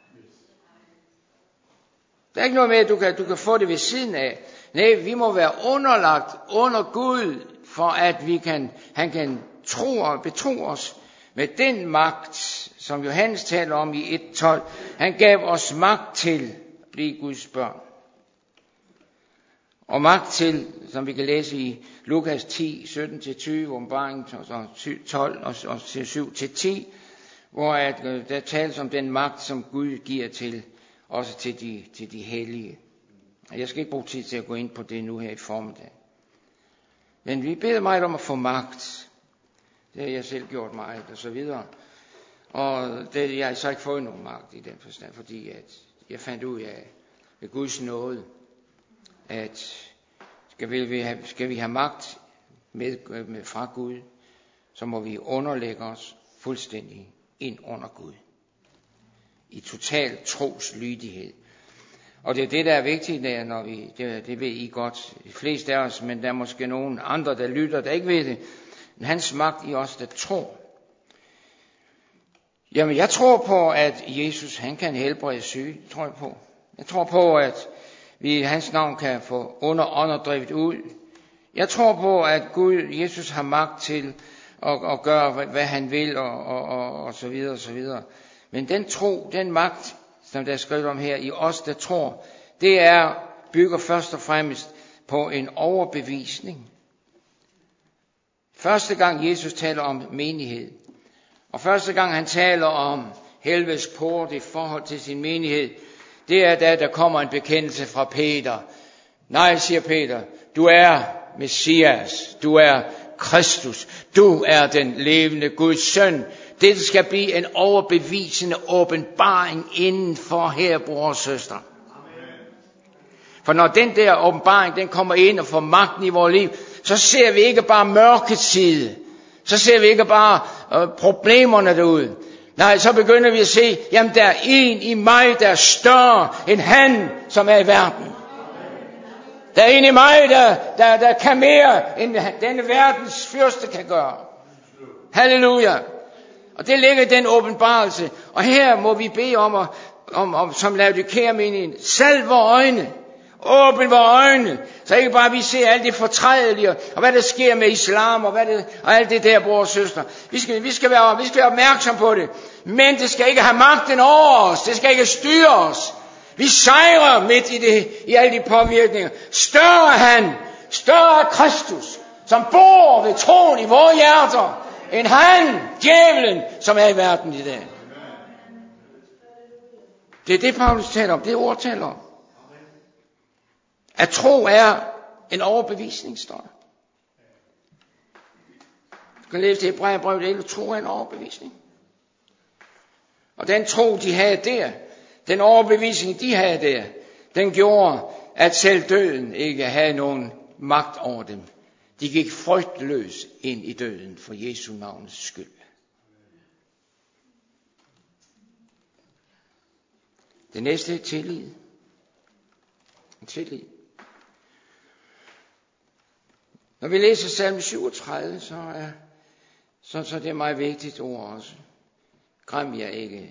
Der er ikke noget med, at du kan få det ved siden af. Nej, vi må være underlagt under Gud, for at han kan tro og betro os med den magt, som Johannes taler om i 1:12. Han gav os magt til at blive Guds børn. Og magt til, som vi kan læse i Lukas 10, 17-20, Åbenbaring 12 og 7-10, hvor der tales om den magt, som Gud giver til også til de hellige. Jeg skal ikke bruge tid til at gå ind på det nu her i formiddag. Men vi beder meget om at få magt. Det har jeg selv gjort meget, og så videre. Og det, jeg har så ikke fået nogen magt i den forstand, fordi at jeg fandt ud af, ved Guds nåde, at skal vi have magt med fra Gud, så må vi underlægge os fuldstændig ind under Gud. I total troslydighed. Og det er det, der er vigtigt, når det ved I godt, de fleste af os, men der er måske nogen andre, der lytter, der ikke ved det. Men hans magt i os, der tror. Jamen, jeg tror på, at Jesus, han kan helbrede syge, tror jeg på. Jeg tror på, at vi i hans navn kan få ånder drevet ud. Jeg tror på, at Gud, Jesus har magt til at gøre, hvad han vil, og så videre, og så videre. Men den tro, den magt, som der er skrevet om her, i os, der tror, det bygger først og fremmest på en overbevisning. Første gang Jesus taler om menighed, og første gang han taler om helvedes port i forhold til sin menighed, det er da der kommer en bekendelse fra Peter. Nej, siger Peter, du er Messias, du er Kristus, du er den levende Guds søn. Det skal blive en overbevisende åbenbaring inden for her, bror og søster. For når den der åbenbaring, den kommer ind og får magten i vores liv, så ser vi ikke bare mørkets side. Så ser vi ikke bare problemerne derude. Nej, så begynder vi at se, jamen der er en i mig, der er større end han, som er i verden. Der er en i mig, der kan mere, end denne verdens fyrste kan gøre. Halleluja. Og det ligger i den åbenbarelse. Og her må vi bede om som Laodikea-menigheden, salv vores øjne. Åbn vores øjne. Så ikke bare vi ser alt det fortrædelige, og hvad der sker med islam, og alt det der, bror og søster. Vi skal være opmærksom på det. Men det skal ikke have magten over os. Det skal ikke styre os. Vi sejrer midt i alle de påvirkninger. Større er han, større er Kristus, som bor ved troen i vores hjerter, end han, djævelen, som er i verden i dag. Det er det, Paulus taler om. Det er ord taler om. At tro er en overbevisning, står der. Du kan læse det i Hebræerbrevet 11. Tro er en overbevisning. Og den tro, de havde der, den overbevisning, de havde der, den gjorde, at selv døden ikke havde nogen magt over dem. De gik frygtløs ind i døden for Jesu navns skyld. Det næste er tillid. Tillid. Når vi læser salme 37, så er det meget vigtigt ord også. Græm jer ikke.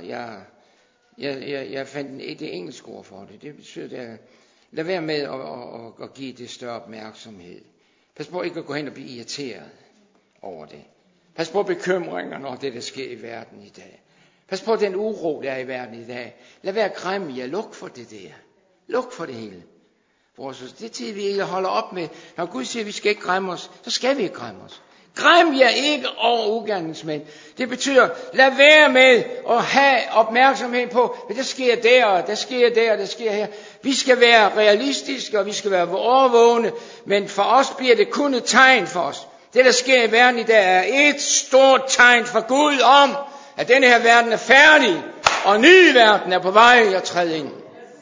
Jeg fandt det engelske ord for det. Det betyder, at lad være med at give det større opmærksomhed. Pas på ikke at gå hen og blive irriteret over det. Pas på bekymringer, når det der sker i verden i dag. Pas på den uro, der er i verden i dag. Lad være at græmme jer. Luk for det der. Luk for det hele. Det er tid, vi ikke holder op med. Når Gud siger, at vi skal ikke græmme os, så skal vi ikke græmme os. Græm jer ikke over ugerningsmænd. Det betyder, lad være med at have opmærksomhed på, hvad der sker der, og der sker der, og der sker her. Vi skal være realistiske, og vi skal være overvågne, men for os bliver det kun et tegn for os. Det, der sker i verden i dag, er et stort tegn fra Gud om, at denne her verden er færdig, og en ny verden er på vej at træde ind.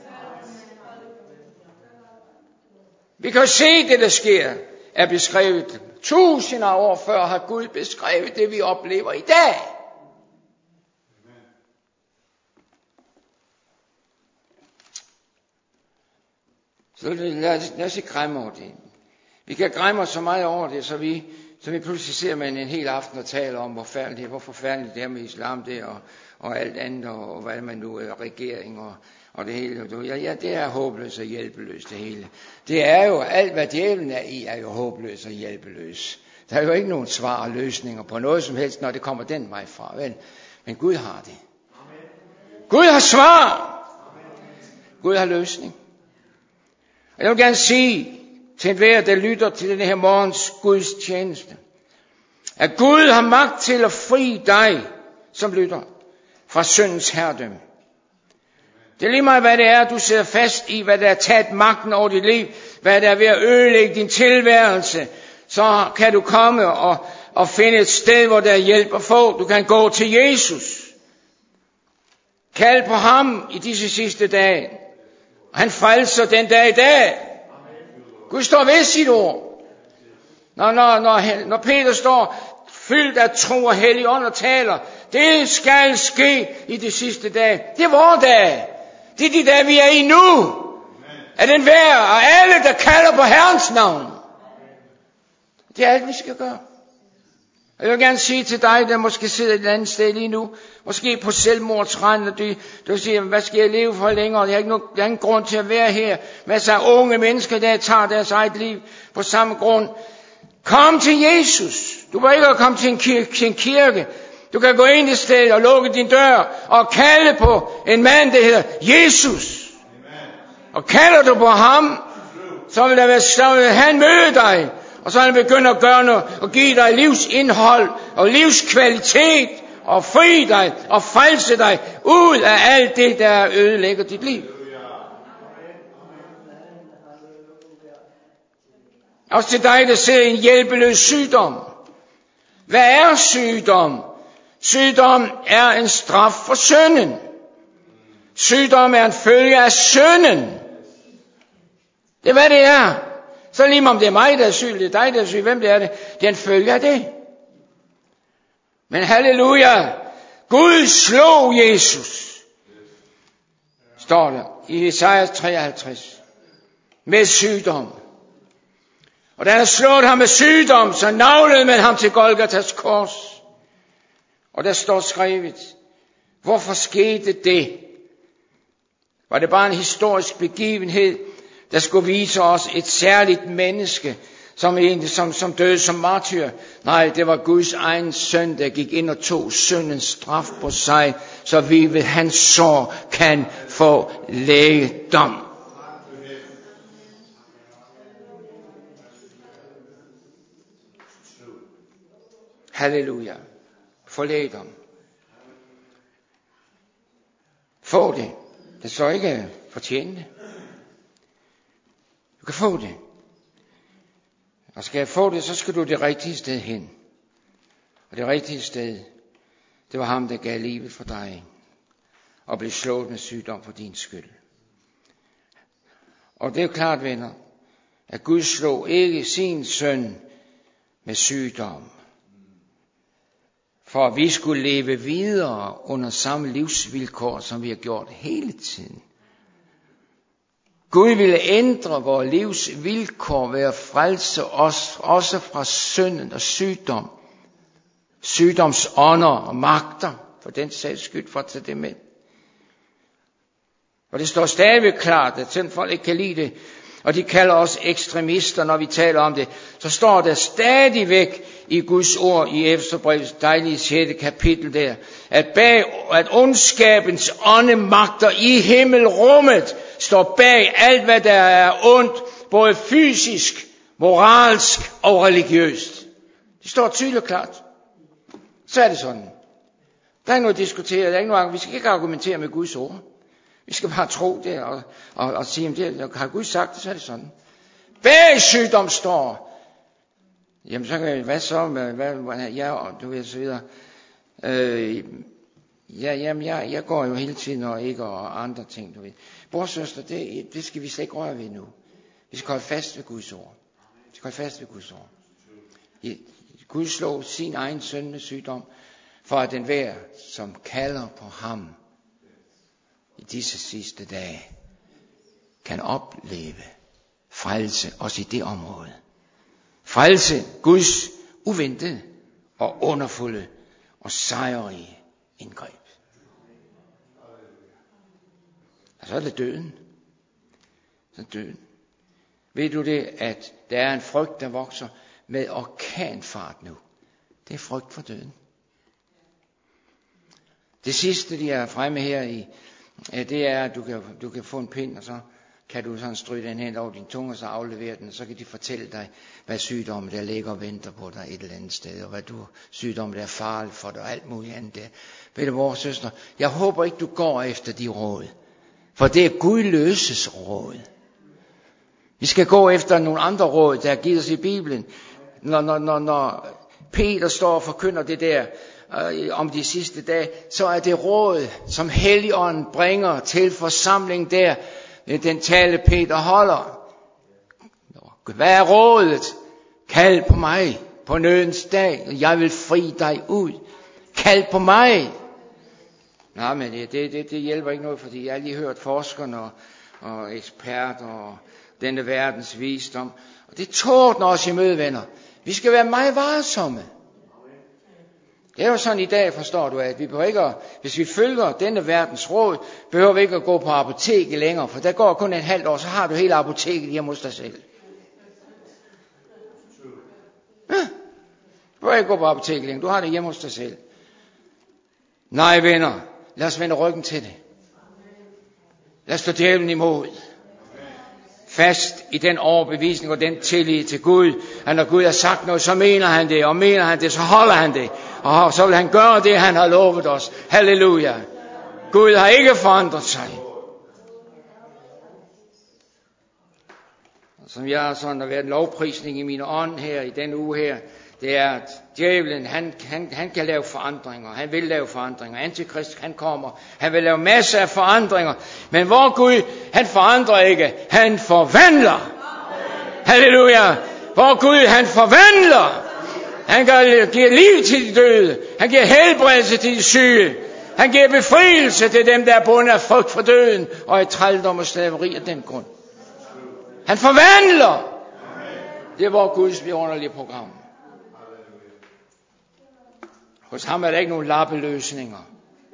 Vi kan jo se, det der sker, er beskrevet 1000 år før, har Gud beskrevet det, vi oplever i dag. Så lad os ikke græmme over det. Vi kan græmme os så meget over det, så vi pludselig ser man en hel aften og taler om, hvor forfærdeligt det er med islam der, og alt andet, og hvad man nu er, regering og det hele. Ja, det er håbløst og hjælpeløst det hele. Det er jo, alt hvad djævlen er i, er jo håbløst og hjælpeløst. Der er jo ikke nogen svar og løsninger på noget som helst, når det kommer den vej fra. Vel? Men Gud har det. Gud har svar. Gud har løsning. Og jeg vil gerne sige til enhver, der lytter til denne her morgens Guds tjeneste, at Gud har magt til at fri dig, som lytter, fra syndens herredømme. Det er lige meget, hvad det er, du sidder fast i, hvad der er taget magten over dit liv, hvad der er ved at ødelægge din tilværelse. Så kan du komme og finde et sted, hvor der er hjælp at få. Du kan gå til Jesus. Kald på ham i disse sidste dage. Han frelser den dag i dag. Gud står ved sit ord. Når Peter står fyldt af tro og hellig ånd og taler, det skal ske i de sidste dage. Det er vores dag. Det er de dage, vi er i nu. Er den værd, og alle, der kalder på Herrens navn. Det er alt, vi skal gøre. Jeg vil gerne sige til dig, der måske sidder et andet sted lige nu, måske på selvmordsrand, og du siger, hvad skal jeg leve for længere? Jeg har ingen grund til at være her. Masser af unge mennesker, der tager deres eget liv på samme grund. Kom til Jesus. Du behøver ikke at komme til en kirke. Du kan gå ind i stedet og lukke din dør og kalde på en mand, der hedder Jesus. Og kalder du på ham, så vil han møde dig. Og så vil han begynde at gøre noget og give dig livsindhold og livskvalitet og fri dig og frelse dig ud af alt det, der ødelægger dit liv. Også til dig, der sidder i en hjælpeløs sygdom. Hvad er sygdom? Sygdom er en straf for synden. Sygdom er en følge af synden. Det er, hvad det er. Så lige om det er mig, der er syg, det er dig, der er syg, hvem det er det? Det er en følge af det. Men halleluja, Gud slog Jesus, står der i Esajas 53, med sygdom. Og da han slået ham med sygdom, så naglede man ham til Golgatas kors. Og der står skrevet, hvorfor skete det? Var det bare en historisk begivenhed, der skulle vise os et særligt menneske, som døde som martyr? Nej, det var Guds egen søn, der gik ind og tog syndens straf på sig, så vi ved hans sår kan få lægedom. Halleluja. Få lægedom. Få det. Det står ikke fortjene det. Du kan få det. Og skal jeg få det, så skal du det rigtige sted hen. Og det rigtige sted, det var ham, der gav livet for dig. Og blev slået med sygdom for din skyld. Og det er jo klart, venner, at Gud slog ikke sin søn med sygdom. For at vi skulle leve videre under samme livsvilkår, som vi har gjort hele tiden. Gud ville ændre vores livsvilkår ved at frelse os, også fra synden og sygdom. Sygdomsånder og magter, for den sags skyld, for at tage det med. Og det står stadigvæk klart, at selvom folk ikke kan lide det, og de kalder os ekstremister, når vi taler om det, så står der stadigvæk i Guds ord i Efeserbrevets dejlige 6. kapitel der, at ondskabens åndemagter i himmelrummet står bag alt, hvad der er ondt, både fysisk, moralsk og religiøst. Det står tydeligt og klart. Så er det sådan. Der er ikke noget at diskutere, vi skal ikke argumentere med Guds ord. Vi skal bare tro det og sige, om det har Gud sagt det, så er det sådan. Bag sygdom står. Jamen så kan hvad så med, ja, og du ved så videre. Jeg går jo hele tiden og ikke og andre ting, du ved. Bror, søster, det skal vi slet ikke røre ved nu. Vi skal holde fast ved Guds ord. Vi skal holde fast ved Guds ord. Gud slog sin egen søn med sygdom, for at den hver, som kalder på ham i disse sidste dage, kan opleve frelse også i det område. Frelse, Guds uventede og underfulde og sejrige indgreb. Og så er det døden. Så er døden. Ved du det, at der er en frygt, der vokser med orkanfart nu? Det er frygt for døden. Det sidste, de er fremme her i, det er, at du kan få en pind, og så kan du sådan stryge den hen over din tunge, og så aflevere den, og så kan de fortælle dig, hvad sygdommen der ligger og venter på dig et eller andet sted, og hvad sygdommen der er farlig for dig, og alt muligt andet der. Ved du, vores søster, jeg håber ikke, du går efter de råd. For det er gudløses råd. Vi skal gå efter nogle andre råd, der er givet os i Bibelen. Når Peter står og forkynder det der om de sidste dage, så er det råd, som Helligånden bringer til forsamlingen der. Den tale Peter holder. Hvad er rådet? Kald på mig på nødens dag, og jeg vil fri dig ud. Kald på mig. Nej, men det hjælper ikke noget, fordi jeg har lige hørt forskerne og eksperter og denne verdens visdom. Og det tordner os i møde, venner. Vi skal være meget varsomme. Det er jo sådan i dag, forstår du, at vi behøver ikke hvis vi følger denne verdens råd, behøver vi ikke at gå på apoteket længere, for der går kun et halvt år, så har du hele apoteket hjemme hos dig selv. Ja, du behøver ikke gå på apoteket længere, du har det hjemme hos dig selv. Nej, venner, lad os vende ryggen til det. Lad os stå djævlen imod. Fast i den overbevisning og den tillid til Gud, at når Gud har sagt noget, så mener han det, og mener han det, så holder han det. Og så vil han gøre det, han har lovet os. Halleluja. Gud har ikke forandret sig. Og som jeg har været en lovprisning i min ånd her, i den uge her, det er, at djævlen, han kan lave forandringer. Han vil lave forandringer. Antikrist, han kommer. Han vil lave masser af forandringer. Men hvor Gud, han forandrer ikke. Han forvandler. Halleluja. Hvor Gud, han forvandler. Han giver liv til de døde. Han giver helbredelse til de syge. Han giver befrielse til dem, der er bundet af frygt for døden og i trældom og slaveri af den grund. Han forvandler. Det er vores Guds vidunderlige program. Hos ham er der ikke nogen lappeløsninger.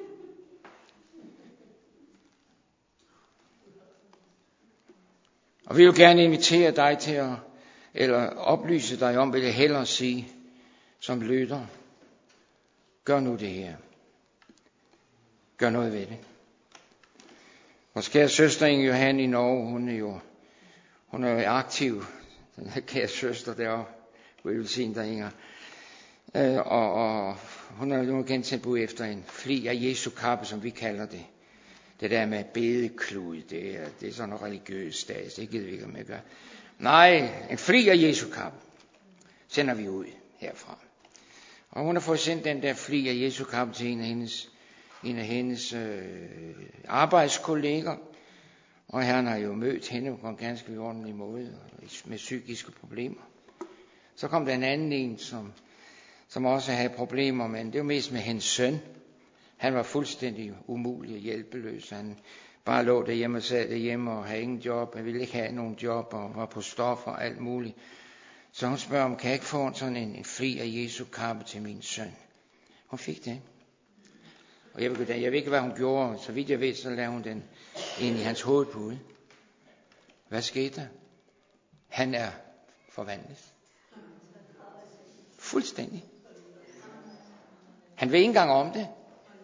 Og vi vil gerne invitere dig til at, eller oplyse dig om, vil jeg hellere sige, som lytter. Gør nu det her. Gør noget ved det. Vores kære søster Inge Johanne i Norge, hun er jo aktiv. Den her kære søster deroppe, hvor jeg vil sige der, Inger. Og hun har jo gentilbud efter en fli af Jesu kappe, som vi kalder det. Det der med bedeklud, det er sådan noget religiøst stats, det gider vi ikke med at gøre. Nej, en fli af Jesu kappe sender vi ud herfra. Og hun har fået sendt den der fli af Jesu kappe til en af hendes arbejdskolleger. Og Herren har jo mødt hende på en ganske ordentlig måde med psykiske problemer. Så kom der en anden en, som også havde problemer, men det var mest med hendes søn. Han var fuldstændig umulig og hjælpeløs. Han bare lå derhjemme og sad derhjemme og havde ingen job. Han ville ikke have nogen job og var på stoffer og alt muligt. Så hun spørger, om kan jeg ikke få sådan en fri af Jesu kappe til min søn? Hun fik det. Og jeg ved ikke, hvad hun gjorde. Så vidt jeg ved, så lavede hun den ind i hans hovedpude. Hvad skete der? Han er forvandlet. Fuldstændig. Han ved ikke engang om det.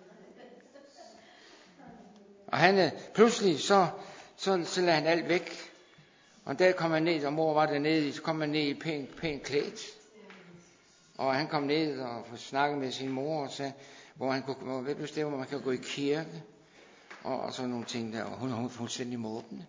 Og han pludselig så lader han alt væk. Og en dag kom han ned, og mor var dernede, så kom han ned i pænt klædt. Og han kom ned og snakkede med sin mor og sagde, hvor han kunne bestemme, hvor man kan gå i kirke. Og sådan nogle ting der, og hun er fuldstændig måbende.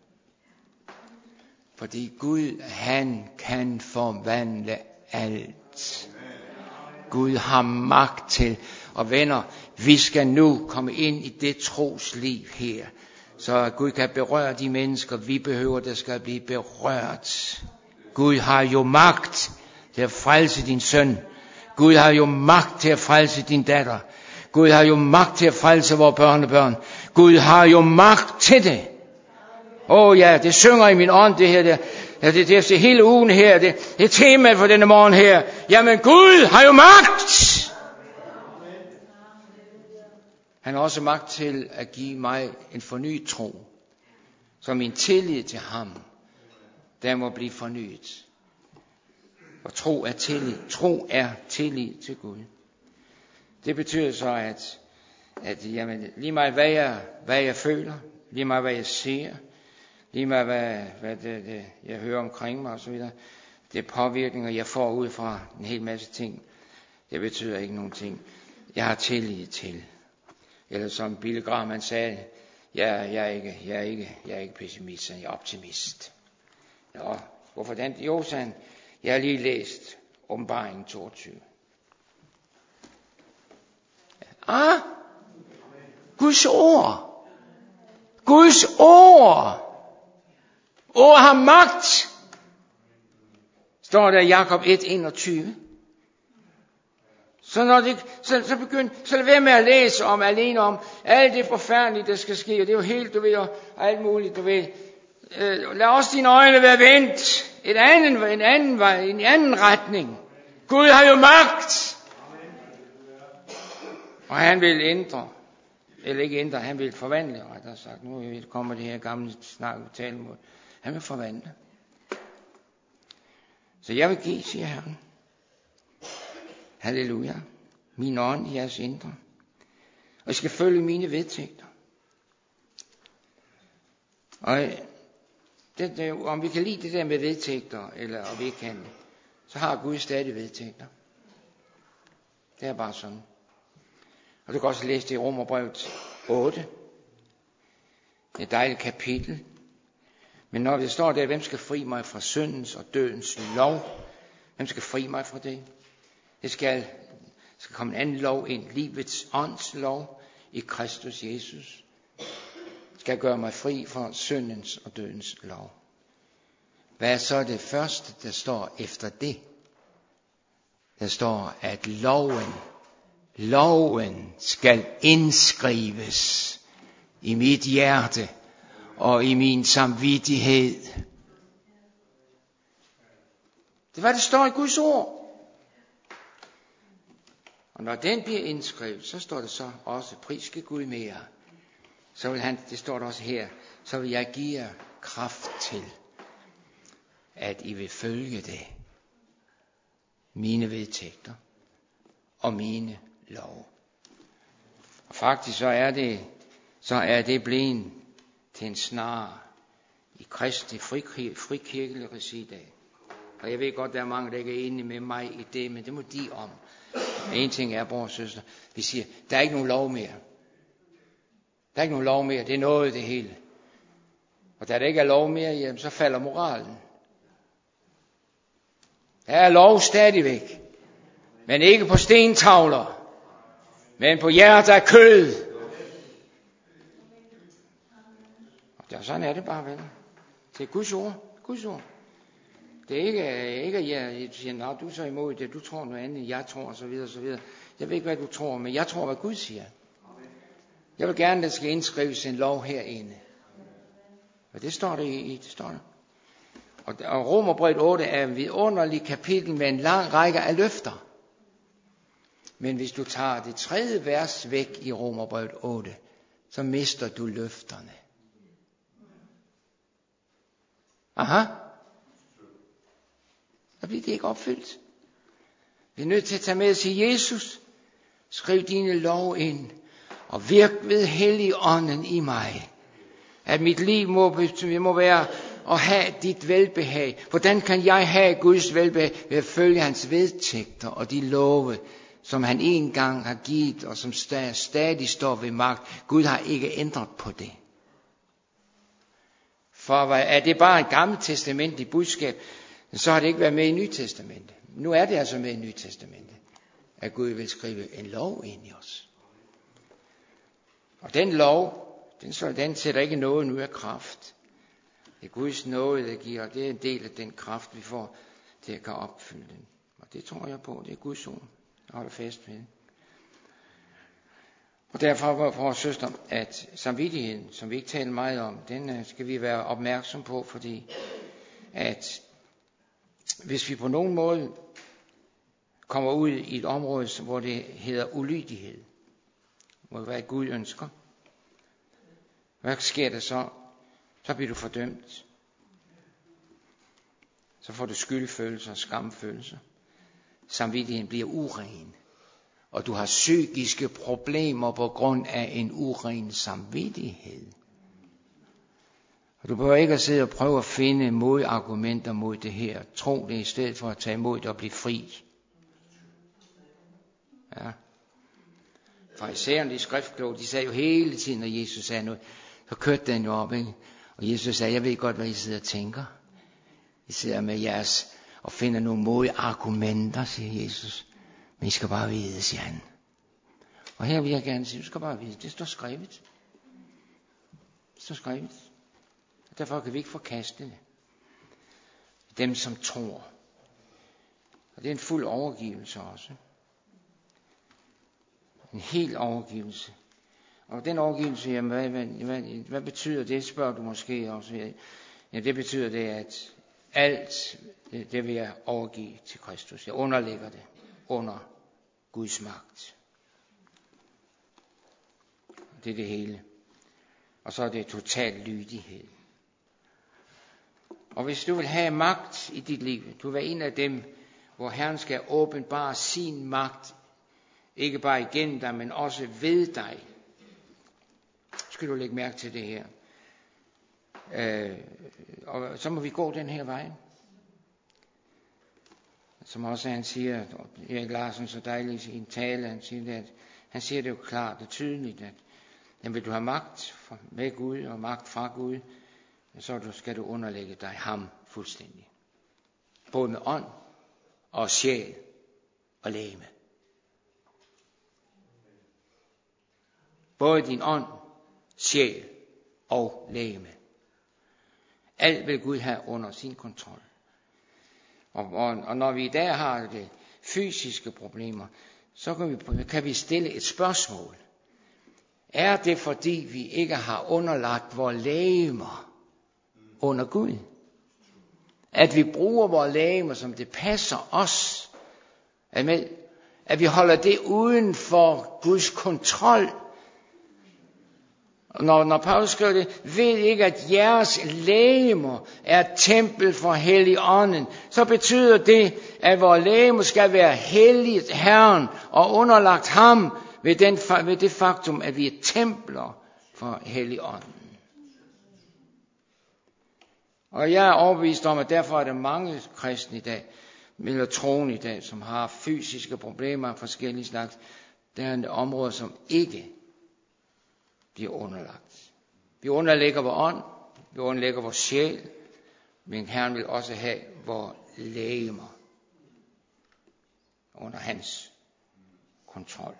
Fordi Gud, han kan forvandle alt. Gud har magt til. Og venner, vi skal nu komme ind i det trosliv her, så Gud kan berøre de mennesker, vi behøver, der skal blive berørt. Gud har jo magt til at frelse din søn. Gud har jo magt til at frelse din datter. Gud har jo magt til at frelse vores børnebørn. Gud har jo magt til det. Ja, det synger i min ånd, det her. Det er hele ugen her. Det er temaet for denne morgen her. Jamen, Gud har jo magt. Han har også magt til at give mig en fornyet tro. Så min tillid til ham, der må blive fornyet. Og tro er tillid. Tro er tillid til Gud. Det betyder så, at jamen, lige meget hvad jeg føler, lige meget hvad jeg ser, lige meget hvad jeg hører omkring mig osv., det er påvirkninger, jeg får ud fra en hel masse ting. Det betyder ikke nogen ting. Jeg har tillid til. Eller som Billy Graham han sagde, Jeg er ikke pessimist, jeg er optimist. Ja, hvorfor den? Jo, sagde han, jeg har lige læst Åbenbaringen 22. Guds ord. Guds ord. Ord har magt. Står der i Jakob 1:21. Så når så lad være med at læse alene om alt det forfærdelige, der skal ske. Og det er jo helt, du ved, og alt muligt, du ved. Lad også dine øjne være vendt. En anden retning. Gud har jo magt. Og han vil ændre. Eller ikke ændre, han vil forvandle, rettere sagt. Nu kommer det her gamle talemål. Han vil forvandle. Så jeg vil give, siger Herren. Halleluja. Min ånd i jeres indre. Og I skal følge mine vedtægter. Og om vi kan lide det der med vedtægter, eller om vi ikke kan, så har Gud stadig vedtægter. Det er bare sådan. Og du kan også læse det i Romerbrevet 8. Det er et dejligt kapitel. Men når det står der, hvem skal fri mig fra syndens og dødens lov? Hvem skal fri mig fra det? Det skal komme en anden lov ind. Livets ånds lov i Kristus Jesus. Skal gøre mig fri fra syndens og dødens lov. Hvad er så det første, der står efter det? Der står, at loven skal indskrives i mit hjerte og i min samvittighed. Det er, hvad der står i Guds ord. Og når den bliver indskrevet, så står der så også, priske Gud mere. Så vil han, det står der også her, så vil jeg give jer kraft til, at I vil følge det. Mine vedtægter og mine lov. Og faktisk så er det blevet til en snare i Kristi frikirkelig regi i dag. Og jeg ved godt, der er mange, der ikke er enige med mig i det, men det må de om. En ting er, bror og søster, vi siger, der er ikke nogen lov mere. Der er ikke nogen lov mere, det er noget det hele. Og da der ikke er lov mere, jamen, så falder moralen. Der er lov stadigvæk, men ikke på stentavler, men på hjerter af kød. Og sådan er det bare, vel. Det er Guds ord. Guds ord. Det er ikke at jeg siger, du er så imod det, du tror noget andet, jeg tror, og så videre, og så videre. Jeg ved ikke, hvad du tror, men jeg tror, hvad Gud siger. Jeg vil gerne, at der skal indskrives en lov herinde. Og det står der det står der. Og Romerbrevet 8 er et vidunderligt kapitel med en lang række af løfter. Men hvis du tager det 3. vers væk i Romerbrevet 8, så mister du løfterne. Aha. Så bliver det ikke opfyldt. Vi er nødt til at tage med og sige, Jesus, skriv dine lov ind, og virk ved Helligånden i mig. At mit liv må være at have dit velbehag. Hvordan kan jeg have Guds velbehag? Ved at følge hans vedtægter og de love, som han en gang har givet, og som stadig står ved magt. Gud har ikke ændret på det. For er det bare et gammelt testamentlig budskab, så har det ikke været med i Nye Testamente. Nu er det altså med i Nye Testamente, at Gud vil skrive en lov ind i os. Og den lov, den sætter ikke noget ud af kraft. Det er Guds nåde, der giver, og det er en del af den kraft, vi får til at kan opfylde den. Og det tror jeg på, det er Guds ord. Jeg holder fast ved det. Og derfor var vores søster, at samvittigheden, som vi ikke taler meget om, den skal vi være opmærksom på, fordi at hvis vi på nogen måde kommer ud i et område, hvor det hedder ulydighed, hvor hvad Gud ønsker, hvad sker der så? Så bliver du fordømt. Så får du skyldfølelser og skamfølelser. Samvittigheden bliver uren. Og du har psykiske problemer på grund af en uren samvittighed. Og du behøver ikke at sidde og prøve at finde modargumenter mod det her. Tro det i stedet for at tage imod det og blive fri. Ja. Farisæerne, de skriftkloge, de sagde jo hele tiden, når Jesus sagde noget, Så kørte den jo op, ikke? Og Jesus sagde, jeg ved godt, hvad I sidder og tænker. I sidder med jeres og finder nogle modargumenter, siger Jesus. Men I skal bare vide, siger han. Og her vil jeg gerne sige, du skal bare vide, det står skrevet. Det står skrevet. Derfor kan vi ikke forkaste det. Dem, som tror. Og det er en fuld overgivelse også. En hel overgivelse. Og den overgivelse, jamen, hvad betyder det, spørger du måske også. Ja, det betyder det, at alt det vil jeg overgive til Kristus. Jeg underlægger det under Guds magt. Det er det hele. Og så er det total lydighed. Og hvis du vil have magt i dit liv, du vil være en af dem, hvor Herren skal åbenbare sin magt, ikke bare igennem dig, men også ved dig. Skal du lægge mærke til det her. Og så må vi gå den her vej. Som også han siger, Erik Larsen så dejligt i en tale, han siger det jo klart og tydeligt, at vil du have magt med Gud og magt fra Gud, så skal du underlægge dig ham fuldstændig. Både med ånd og sjæl og legeme. Både din ånd, sjæl og legeme. Alt vil Gud have under sin kontrol. Og når vi i dag har det fysiske problemer, så kan vi stille et spørgsmål. Er det fordi vi ikke har underlagt vores legemer under Gud? At vi bruger vores legemer, som det passer os? At vi holder det uden for Guds kontrol? Når Paulus skriver det, ved ikke, at jeres legemer er et tempel for Helligånden, så betyder det, at vores legemer skal være helligt Herren og underlagt ham ved det faktum, at vi er templer for Helligånden. Og jeg er overbevist om, at derfor er der mange kristne i dag, eller troende i dag, som har fysiske problemer af forskellige slags. Der er et område, som ikke bliver underlagt. Vi underlægger vores ånd, vi underlægger vores sjæl, men Herren vil også have vores legemer under hans kontrol.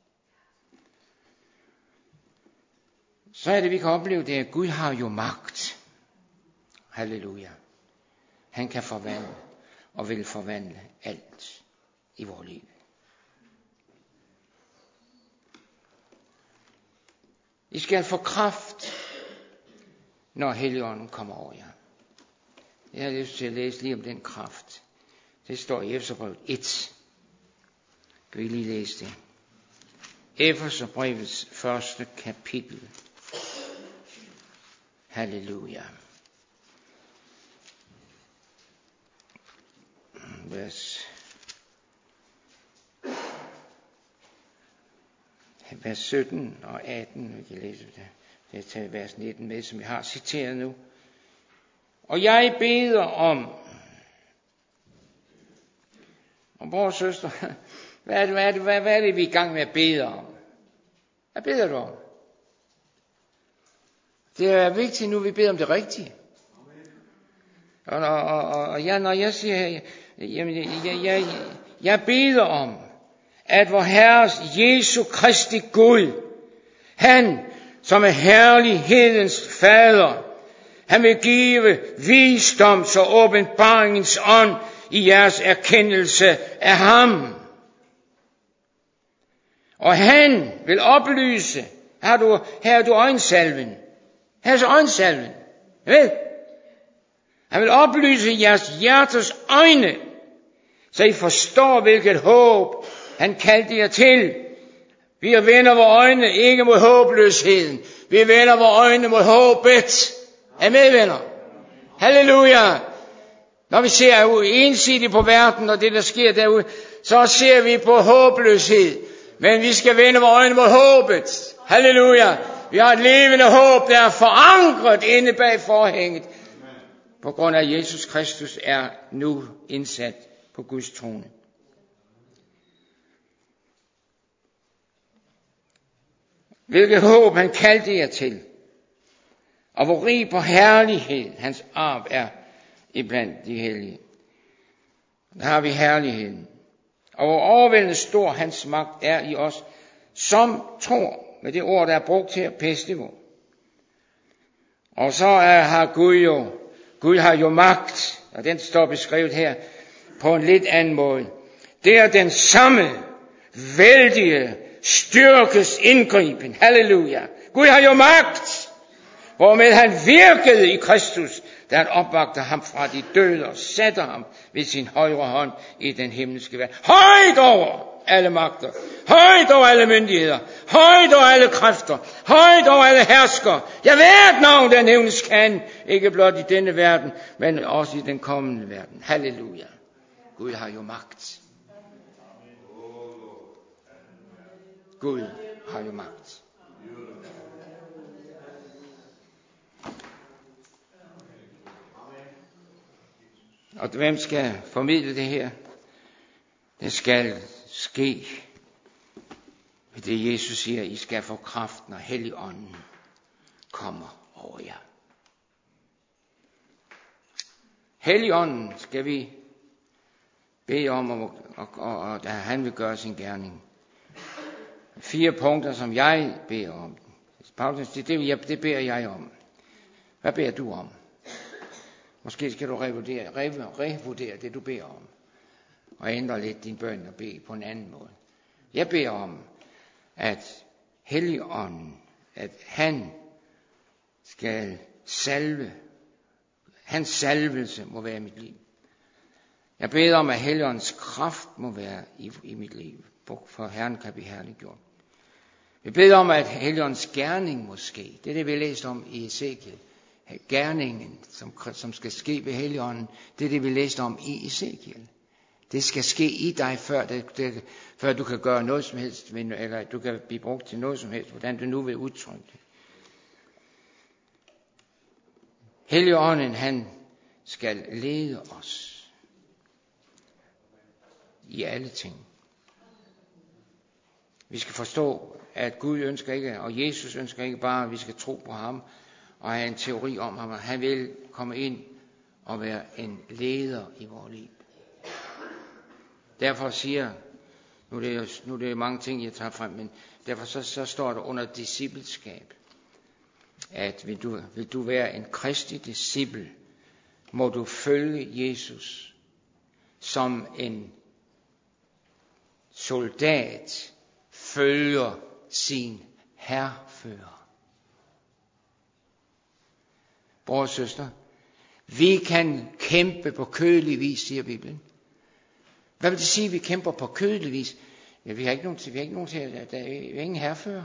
Så er det, vi kan opleve, det at Gud har jo magt. Halleluja. Han kan forvandle og vil forvandle alt i vores liv. I skal få kraft, når Helligånden kommer over jer. Jeg har lyst til at læse lige om den kraft. Det står i Efeserbrevet 1. Kan vi lige læse det? Efeserbrevets første kapitel. Halleluja. Vers 17 og 18, vi kan læse det. Jeg tager vers 19 med, som jeg har citeret nu. Og jeg beder om, og bror og søster, hvad er det, vi er i gang med at bede om? Hvad beder du om? Det er vigtigt nu, vi beder om det rigtige. Og når jeg siger, jeg beder om, at vor Herres Jesu Kristi Gud, han som er herlighedens fader, han vil give visdoms og åbenbaringens ånd i jeres erkendelse af ham. Og han vil oplyse, her er du øjensalven. Her er så øjensalven. Ved? Han vil oplyse jeres hjertes øjne, så I forstår, hvilket håb han kaldte jer til. Vi vender vores øjne ikke mod håbløsheden. Vi vender vores øjne mod håbet. Er med, venner? Halleluja! Når vi ser ensidigt på verden og det, der sker derude, så ser vi på håbløshed. Men vi skal vende vores øjne mod håbet. Halleluja! Vi har et levende håb, der er forankret inde bag forhænget. På grund af, at Jesus Kristus er nu indsat på Guds trone. Hvilket håb han kaldte jer til. og hvor rig på herlighed hans arv er iblandt de hellige. Der har vi herligheden. Og hvor overvældende stor hans magt er i os, som tror, med det ord, der er brugt her, pestniveau. Og så har Gud har jo magt, og den står beskrevet her på en lidt anden måde. Det er den samme vældige styrkes indgriben. Halleluja. Gud har jo magt, hvormed han virkede i Kristus, da han opvagte ham fra de døde og satte ham ved sin højre hånd i den himmelske verden. Højt over alle magter, højt over alle myndigheder, højt over alle kræfter, højt over alle herskere. Ja, hvert navn, der nævnes kan, ikke blot i denne verden, men også i den kommende verden. Halleluja. Gud har jo magt. Gud har jo magt. Og hvem skal formidle det her? Det skal ske ved det, Jesus siger, I skal få kraft, når Helligånden kommer over jer. Helligånden skal vi bede om, og at han vil gøre sin gerning. 4 punkter, som jeg beder om. Paulus, det beder jeg om. Hvad beder du om? Måske skal du revurdere det, du beder om. Og ændre lidt din bøn og bede på en anden måde. Jeg beder om, at Helligånden, at han skal salve. Hans salvelse må være i mit liv. Jeg beder om, at Helligåndens kraft må være i mit liv. For Herren kan blive herliggjort. Vi beder om, at Helligåndens gerning må ske. Det er det, vi har læst om i Ezekiel. Gerningen, som skal ske ved Helligånden, det er det, vi læste om i Ezekiel. Det skal ske i dig, før du kan gøre noget som helst, eller du kan blive brugt til noget som helst, hvordan du nu vil udtrykke det. Helligånden, han skal lede os i alle ting. Vi skal forstå, at Gud ønsker ikke, og Jesus ønsker ikke bare, at vi skal tro på ham, og have en teori om ham, at han vil komme ind og være en leder i vores liv. Derfor siger, nu er det mange ting, jeg tager frem, men derfor så står der under discipleskab, at vil du være en kristig disciple, må du følge Jesus som en soldat følger sin hærfører. Bror og søster, vi kan kæmpe på kødelig vis, siger Bibelen. Hvad vil det sige, at vi kæmper på kødelig vis? Ja, vi har ikke nogen til, der er ingen hærfører.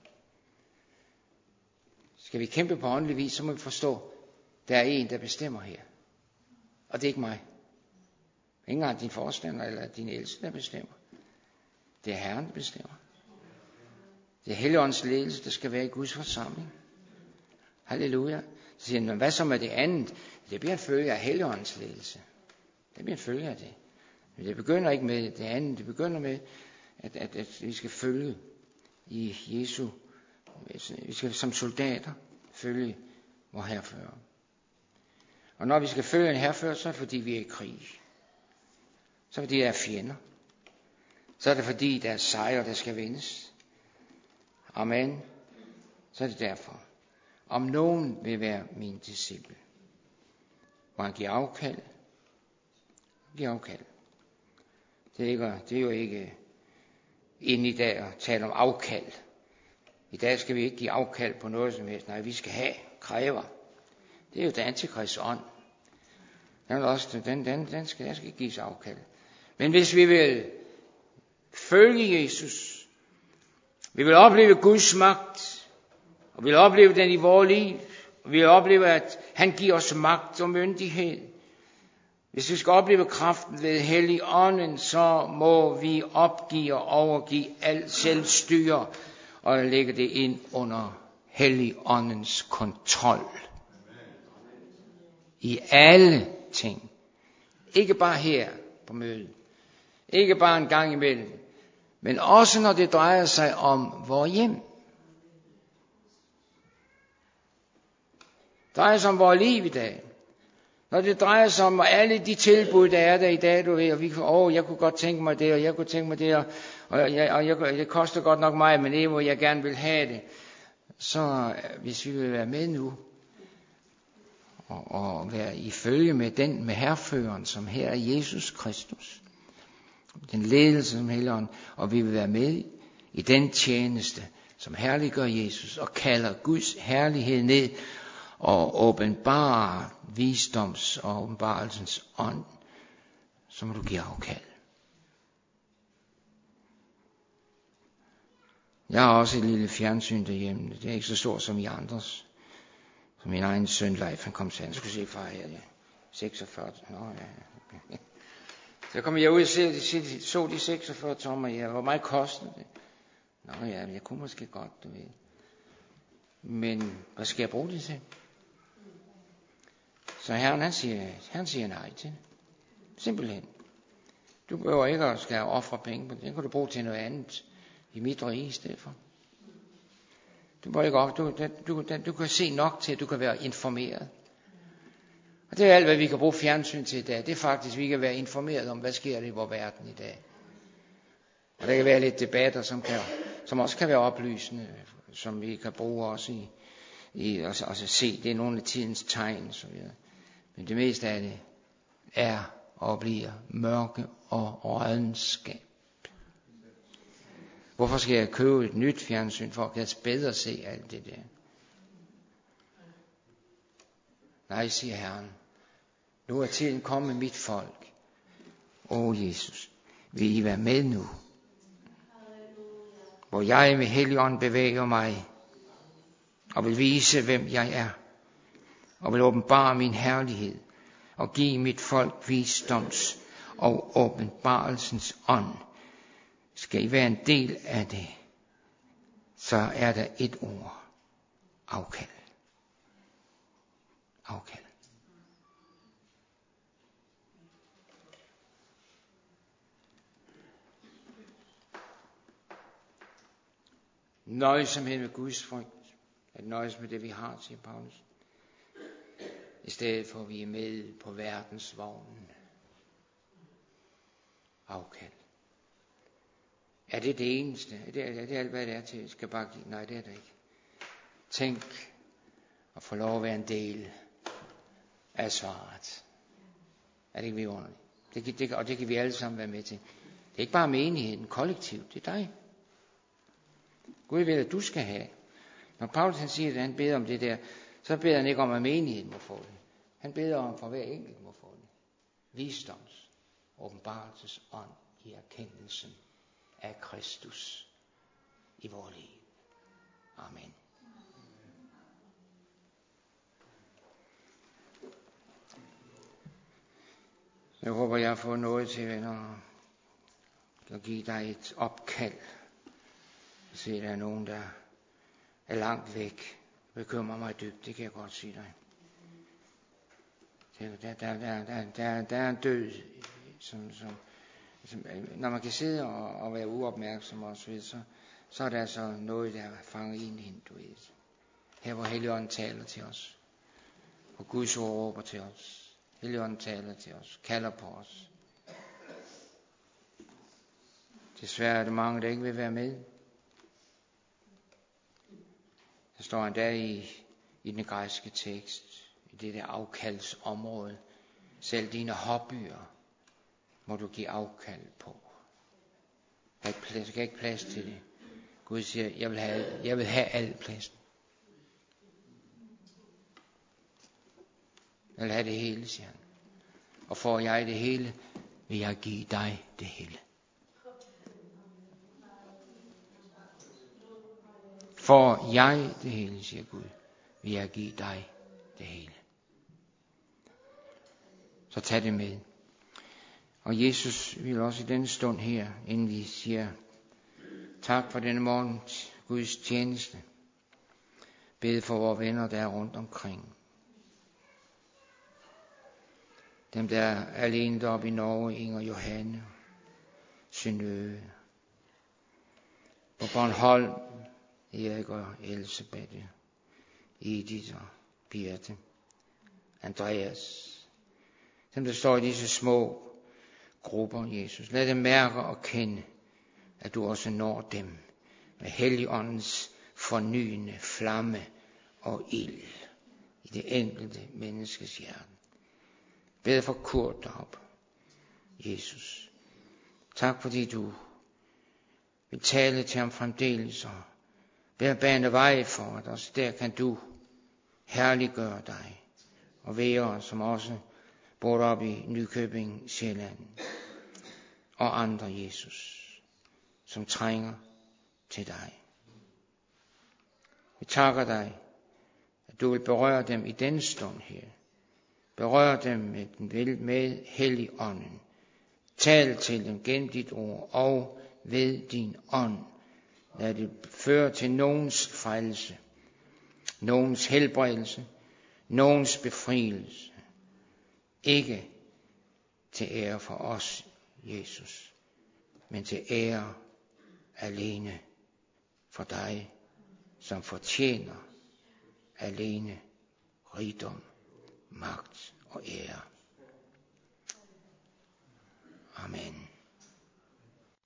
Skal vi kæmpe på åndelig vis, så må vi forstå, der er en, der bestemmer her. Og det er ikke mig. Ikke engang din forstander eller din ældste, der bestemmer. Det er Herren, der bestemmer. Det er Helligåndens ledelse, der skal være i Guds forsamling. Halleluja. Så siger han, hvad så med det andet? Det bliver en følge af Helligåndens ledelse. Det bliver en følge af det. Men det begynder ikke med det andet. Det begynder med, at vi skal følge i Jesu. Vi skal som soldater følge vor hærfører. Og når vi skal følge en hærfører, så er det fordi vi er i krig. Så er det fordi der er fjender. Så er det fordi der er sejre, der skal vindes. Amen. Så er det derfor. Om nogen vil være min disciple, hvor han giver afkald. Det er jo ikke ind i dag at tale om afkald. I dag skal vi ikke give afkald på noget som helst. Nej, vi skal kræver. Det er jo den antikrists ånd. Den skal ikke gives afkald. Men hvis vi vil følge Jesus, vi vil opleve Guds magt, og vi vil opleve den i vores liv, og vi vil opleve, at han giver os magt og myndighed. Hvis vi skal opleve kraften ved Helligånden, så må vi opgive og overgive alt selvstyre, og lægge det ind under Helligåndens kontrol. I alle ting. Ikke bare her på mødet. Ikke bare en gang imellem. Men også når det drejer sig om vores hjem. drejer sig om vores liv i dag. Når det drejer sig om alle de tilbud, der er der i dag, du ved, og jeg kunne godt tænke mig det, og jeg kunne tænke mig det, og det koster godt nok meget, men det er, hvor jeg gerne vil have det. Så hvis vi vil være med nu, og være i følge med herføreren, som her er Jesus Kristus, den ledelse som Helligånden, og vi vil være med i den tjeneste, som herliggør Jesus, og kalder Guds herlighed ned, og åbenbare visdoms og åbenbarelsens ånd, så må du give afkald. Jeg har også et lille fjernsyn derhjemme. Det er ikke så stort som i andres. Som min egen søn Leif, han kom til, han skulle se far her, 46. Nå, ja. Så kom jeg ud og så de 46 tommer, ja, hvor meget kostede det? Nå ja, jeg kunne måske godt, du ved. Men hvad skal jeg bruge det til? Så Herren, han siger nej til det. Simpelthen. Du behøver ikke at skal ofre penge på det. Den kan du bruge til noget andet i mit rige i stedet for. Du behøver ikke du kan se nok til, at du kan være informeret. Og det er alt, hvad vi kan bruge fjernsyn til i dag. Det er faktisk, at vi kan være informeret om, hvad sker der i vores verden i dag. Og der kan være lidt debatter, som også kan være oplysende, som vi kan bruge også i at se. Det er nogle af tidens tegn, så videre. Men det meste af det er og bliver mørke og rådenskab. Hvorfor skal jeg købe et nyt fjernsyn, for at kan bedre se alt det der? Nej, siger Herren. Nu er tiden kommet, mit folk. Jesus, vil I være med nu? Hvor jeg med Helligånden bevæger mig, og vil vise, hvem jeg er, og vil åbenbare min herlighed, og give mit folk visdoms og åbenbarelsens ånd. Skal I være en del af det, så er der et ord. Afkald. Afkald. Nøjsomhed med Guds frygt. At nøjes med det, vi har, siger Paulus. I stedet for, at vi er med på verdensvognen. Afkald. Er det det eneste? Er det alt, hvad det er til? Jeg skal bare give? Nej, det er det ikke. Tænk at få lov at være en del af svaret. Er det ikke vidunderligt? Og det kan vi alle sammen være med til. Det er ikke bare menigheden, kollektivt. Det er dig. Gud ved, at du skal have. Når Paulus han siger, at han beder om det der, så beder han ikke om, at menigheden må få det. Han beder om, for hver enkelt må få det. Visdoms, åbenbarelses ånd i erkendelsen af Kristus i vores liv. Amen. Jeg håber, jeg har fået noget til, venner, at give dig et opkald. Jeg ser, der er nogen, der er langt væk. Bekymrer mig dybt, det kan jeg godt sige dig. Der er en død, som når man kan sidde og være uopmærksom og så er der altså noget, der er fanget ind i, du ved. Her hvor Helligånden taler til os. Hvor Guds ord råber til os. Helligånden taler til os. Kalder på os. Desværre er det mange, der ikke vil være med. Der står endda i den græske tekst, i det der afkaldsområde, selv dine hobbyer må du give afkald på. Der er ikke plads til det. Gud siger, jeg vil have al pladsen. Jeg vil have det hele, siger han. Og får jeg det hele, vil jeg give dig det hele. Får jeg det hele, siger Gud, vil jeg give dig det hele. Så tag det med. Og Jesus vil også i denne stund her, inden vi siger tak for denne morgen, Guds tjeneste, bede for vores venner, der er rundt omkring. Dem, der er alene deroppe i Norge, Inger, Johanne, Synøve. På Bornholm, Erik og Elsebeth, Edith og Birte, Andreas, dem der står i disse små grupper, Jesus. Lad dem mærke og kende, at du også når dem med Helligåndens fornyende flamme og ild i det enkelte menneskes hjerte. Bed for Kurt derop, Jesus. Tak fordi du vil tale til ham fremdeles og ved at bane vej for, at også der kan du herliggøre dig og være, som også bor oppe i Nykøbing, Sjælland og andre, Jesus, som trænger til dig. Vi takker dig, at du vil berøre dem i den stund her. Berør dem med Helligånden. Tal til dem gennem dit ord og ved din ånd. Lad det føre til nogens frelse, nogens helbredelse, nogens befrielse. Ikke til ære for os, Jesus, men til ære alene for dig, som fortjener alene rigdom, magt og ære. Amen.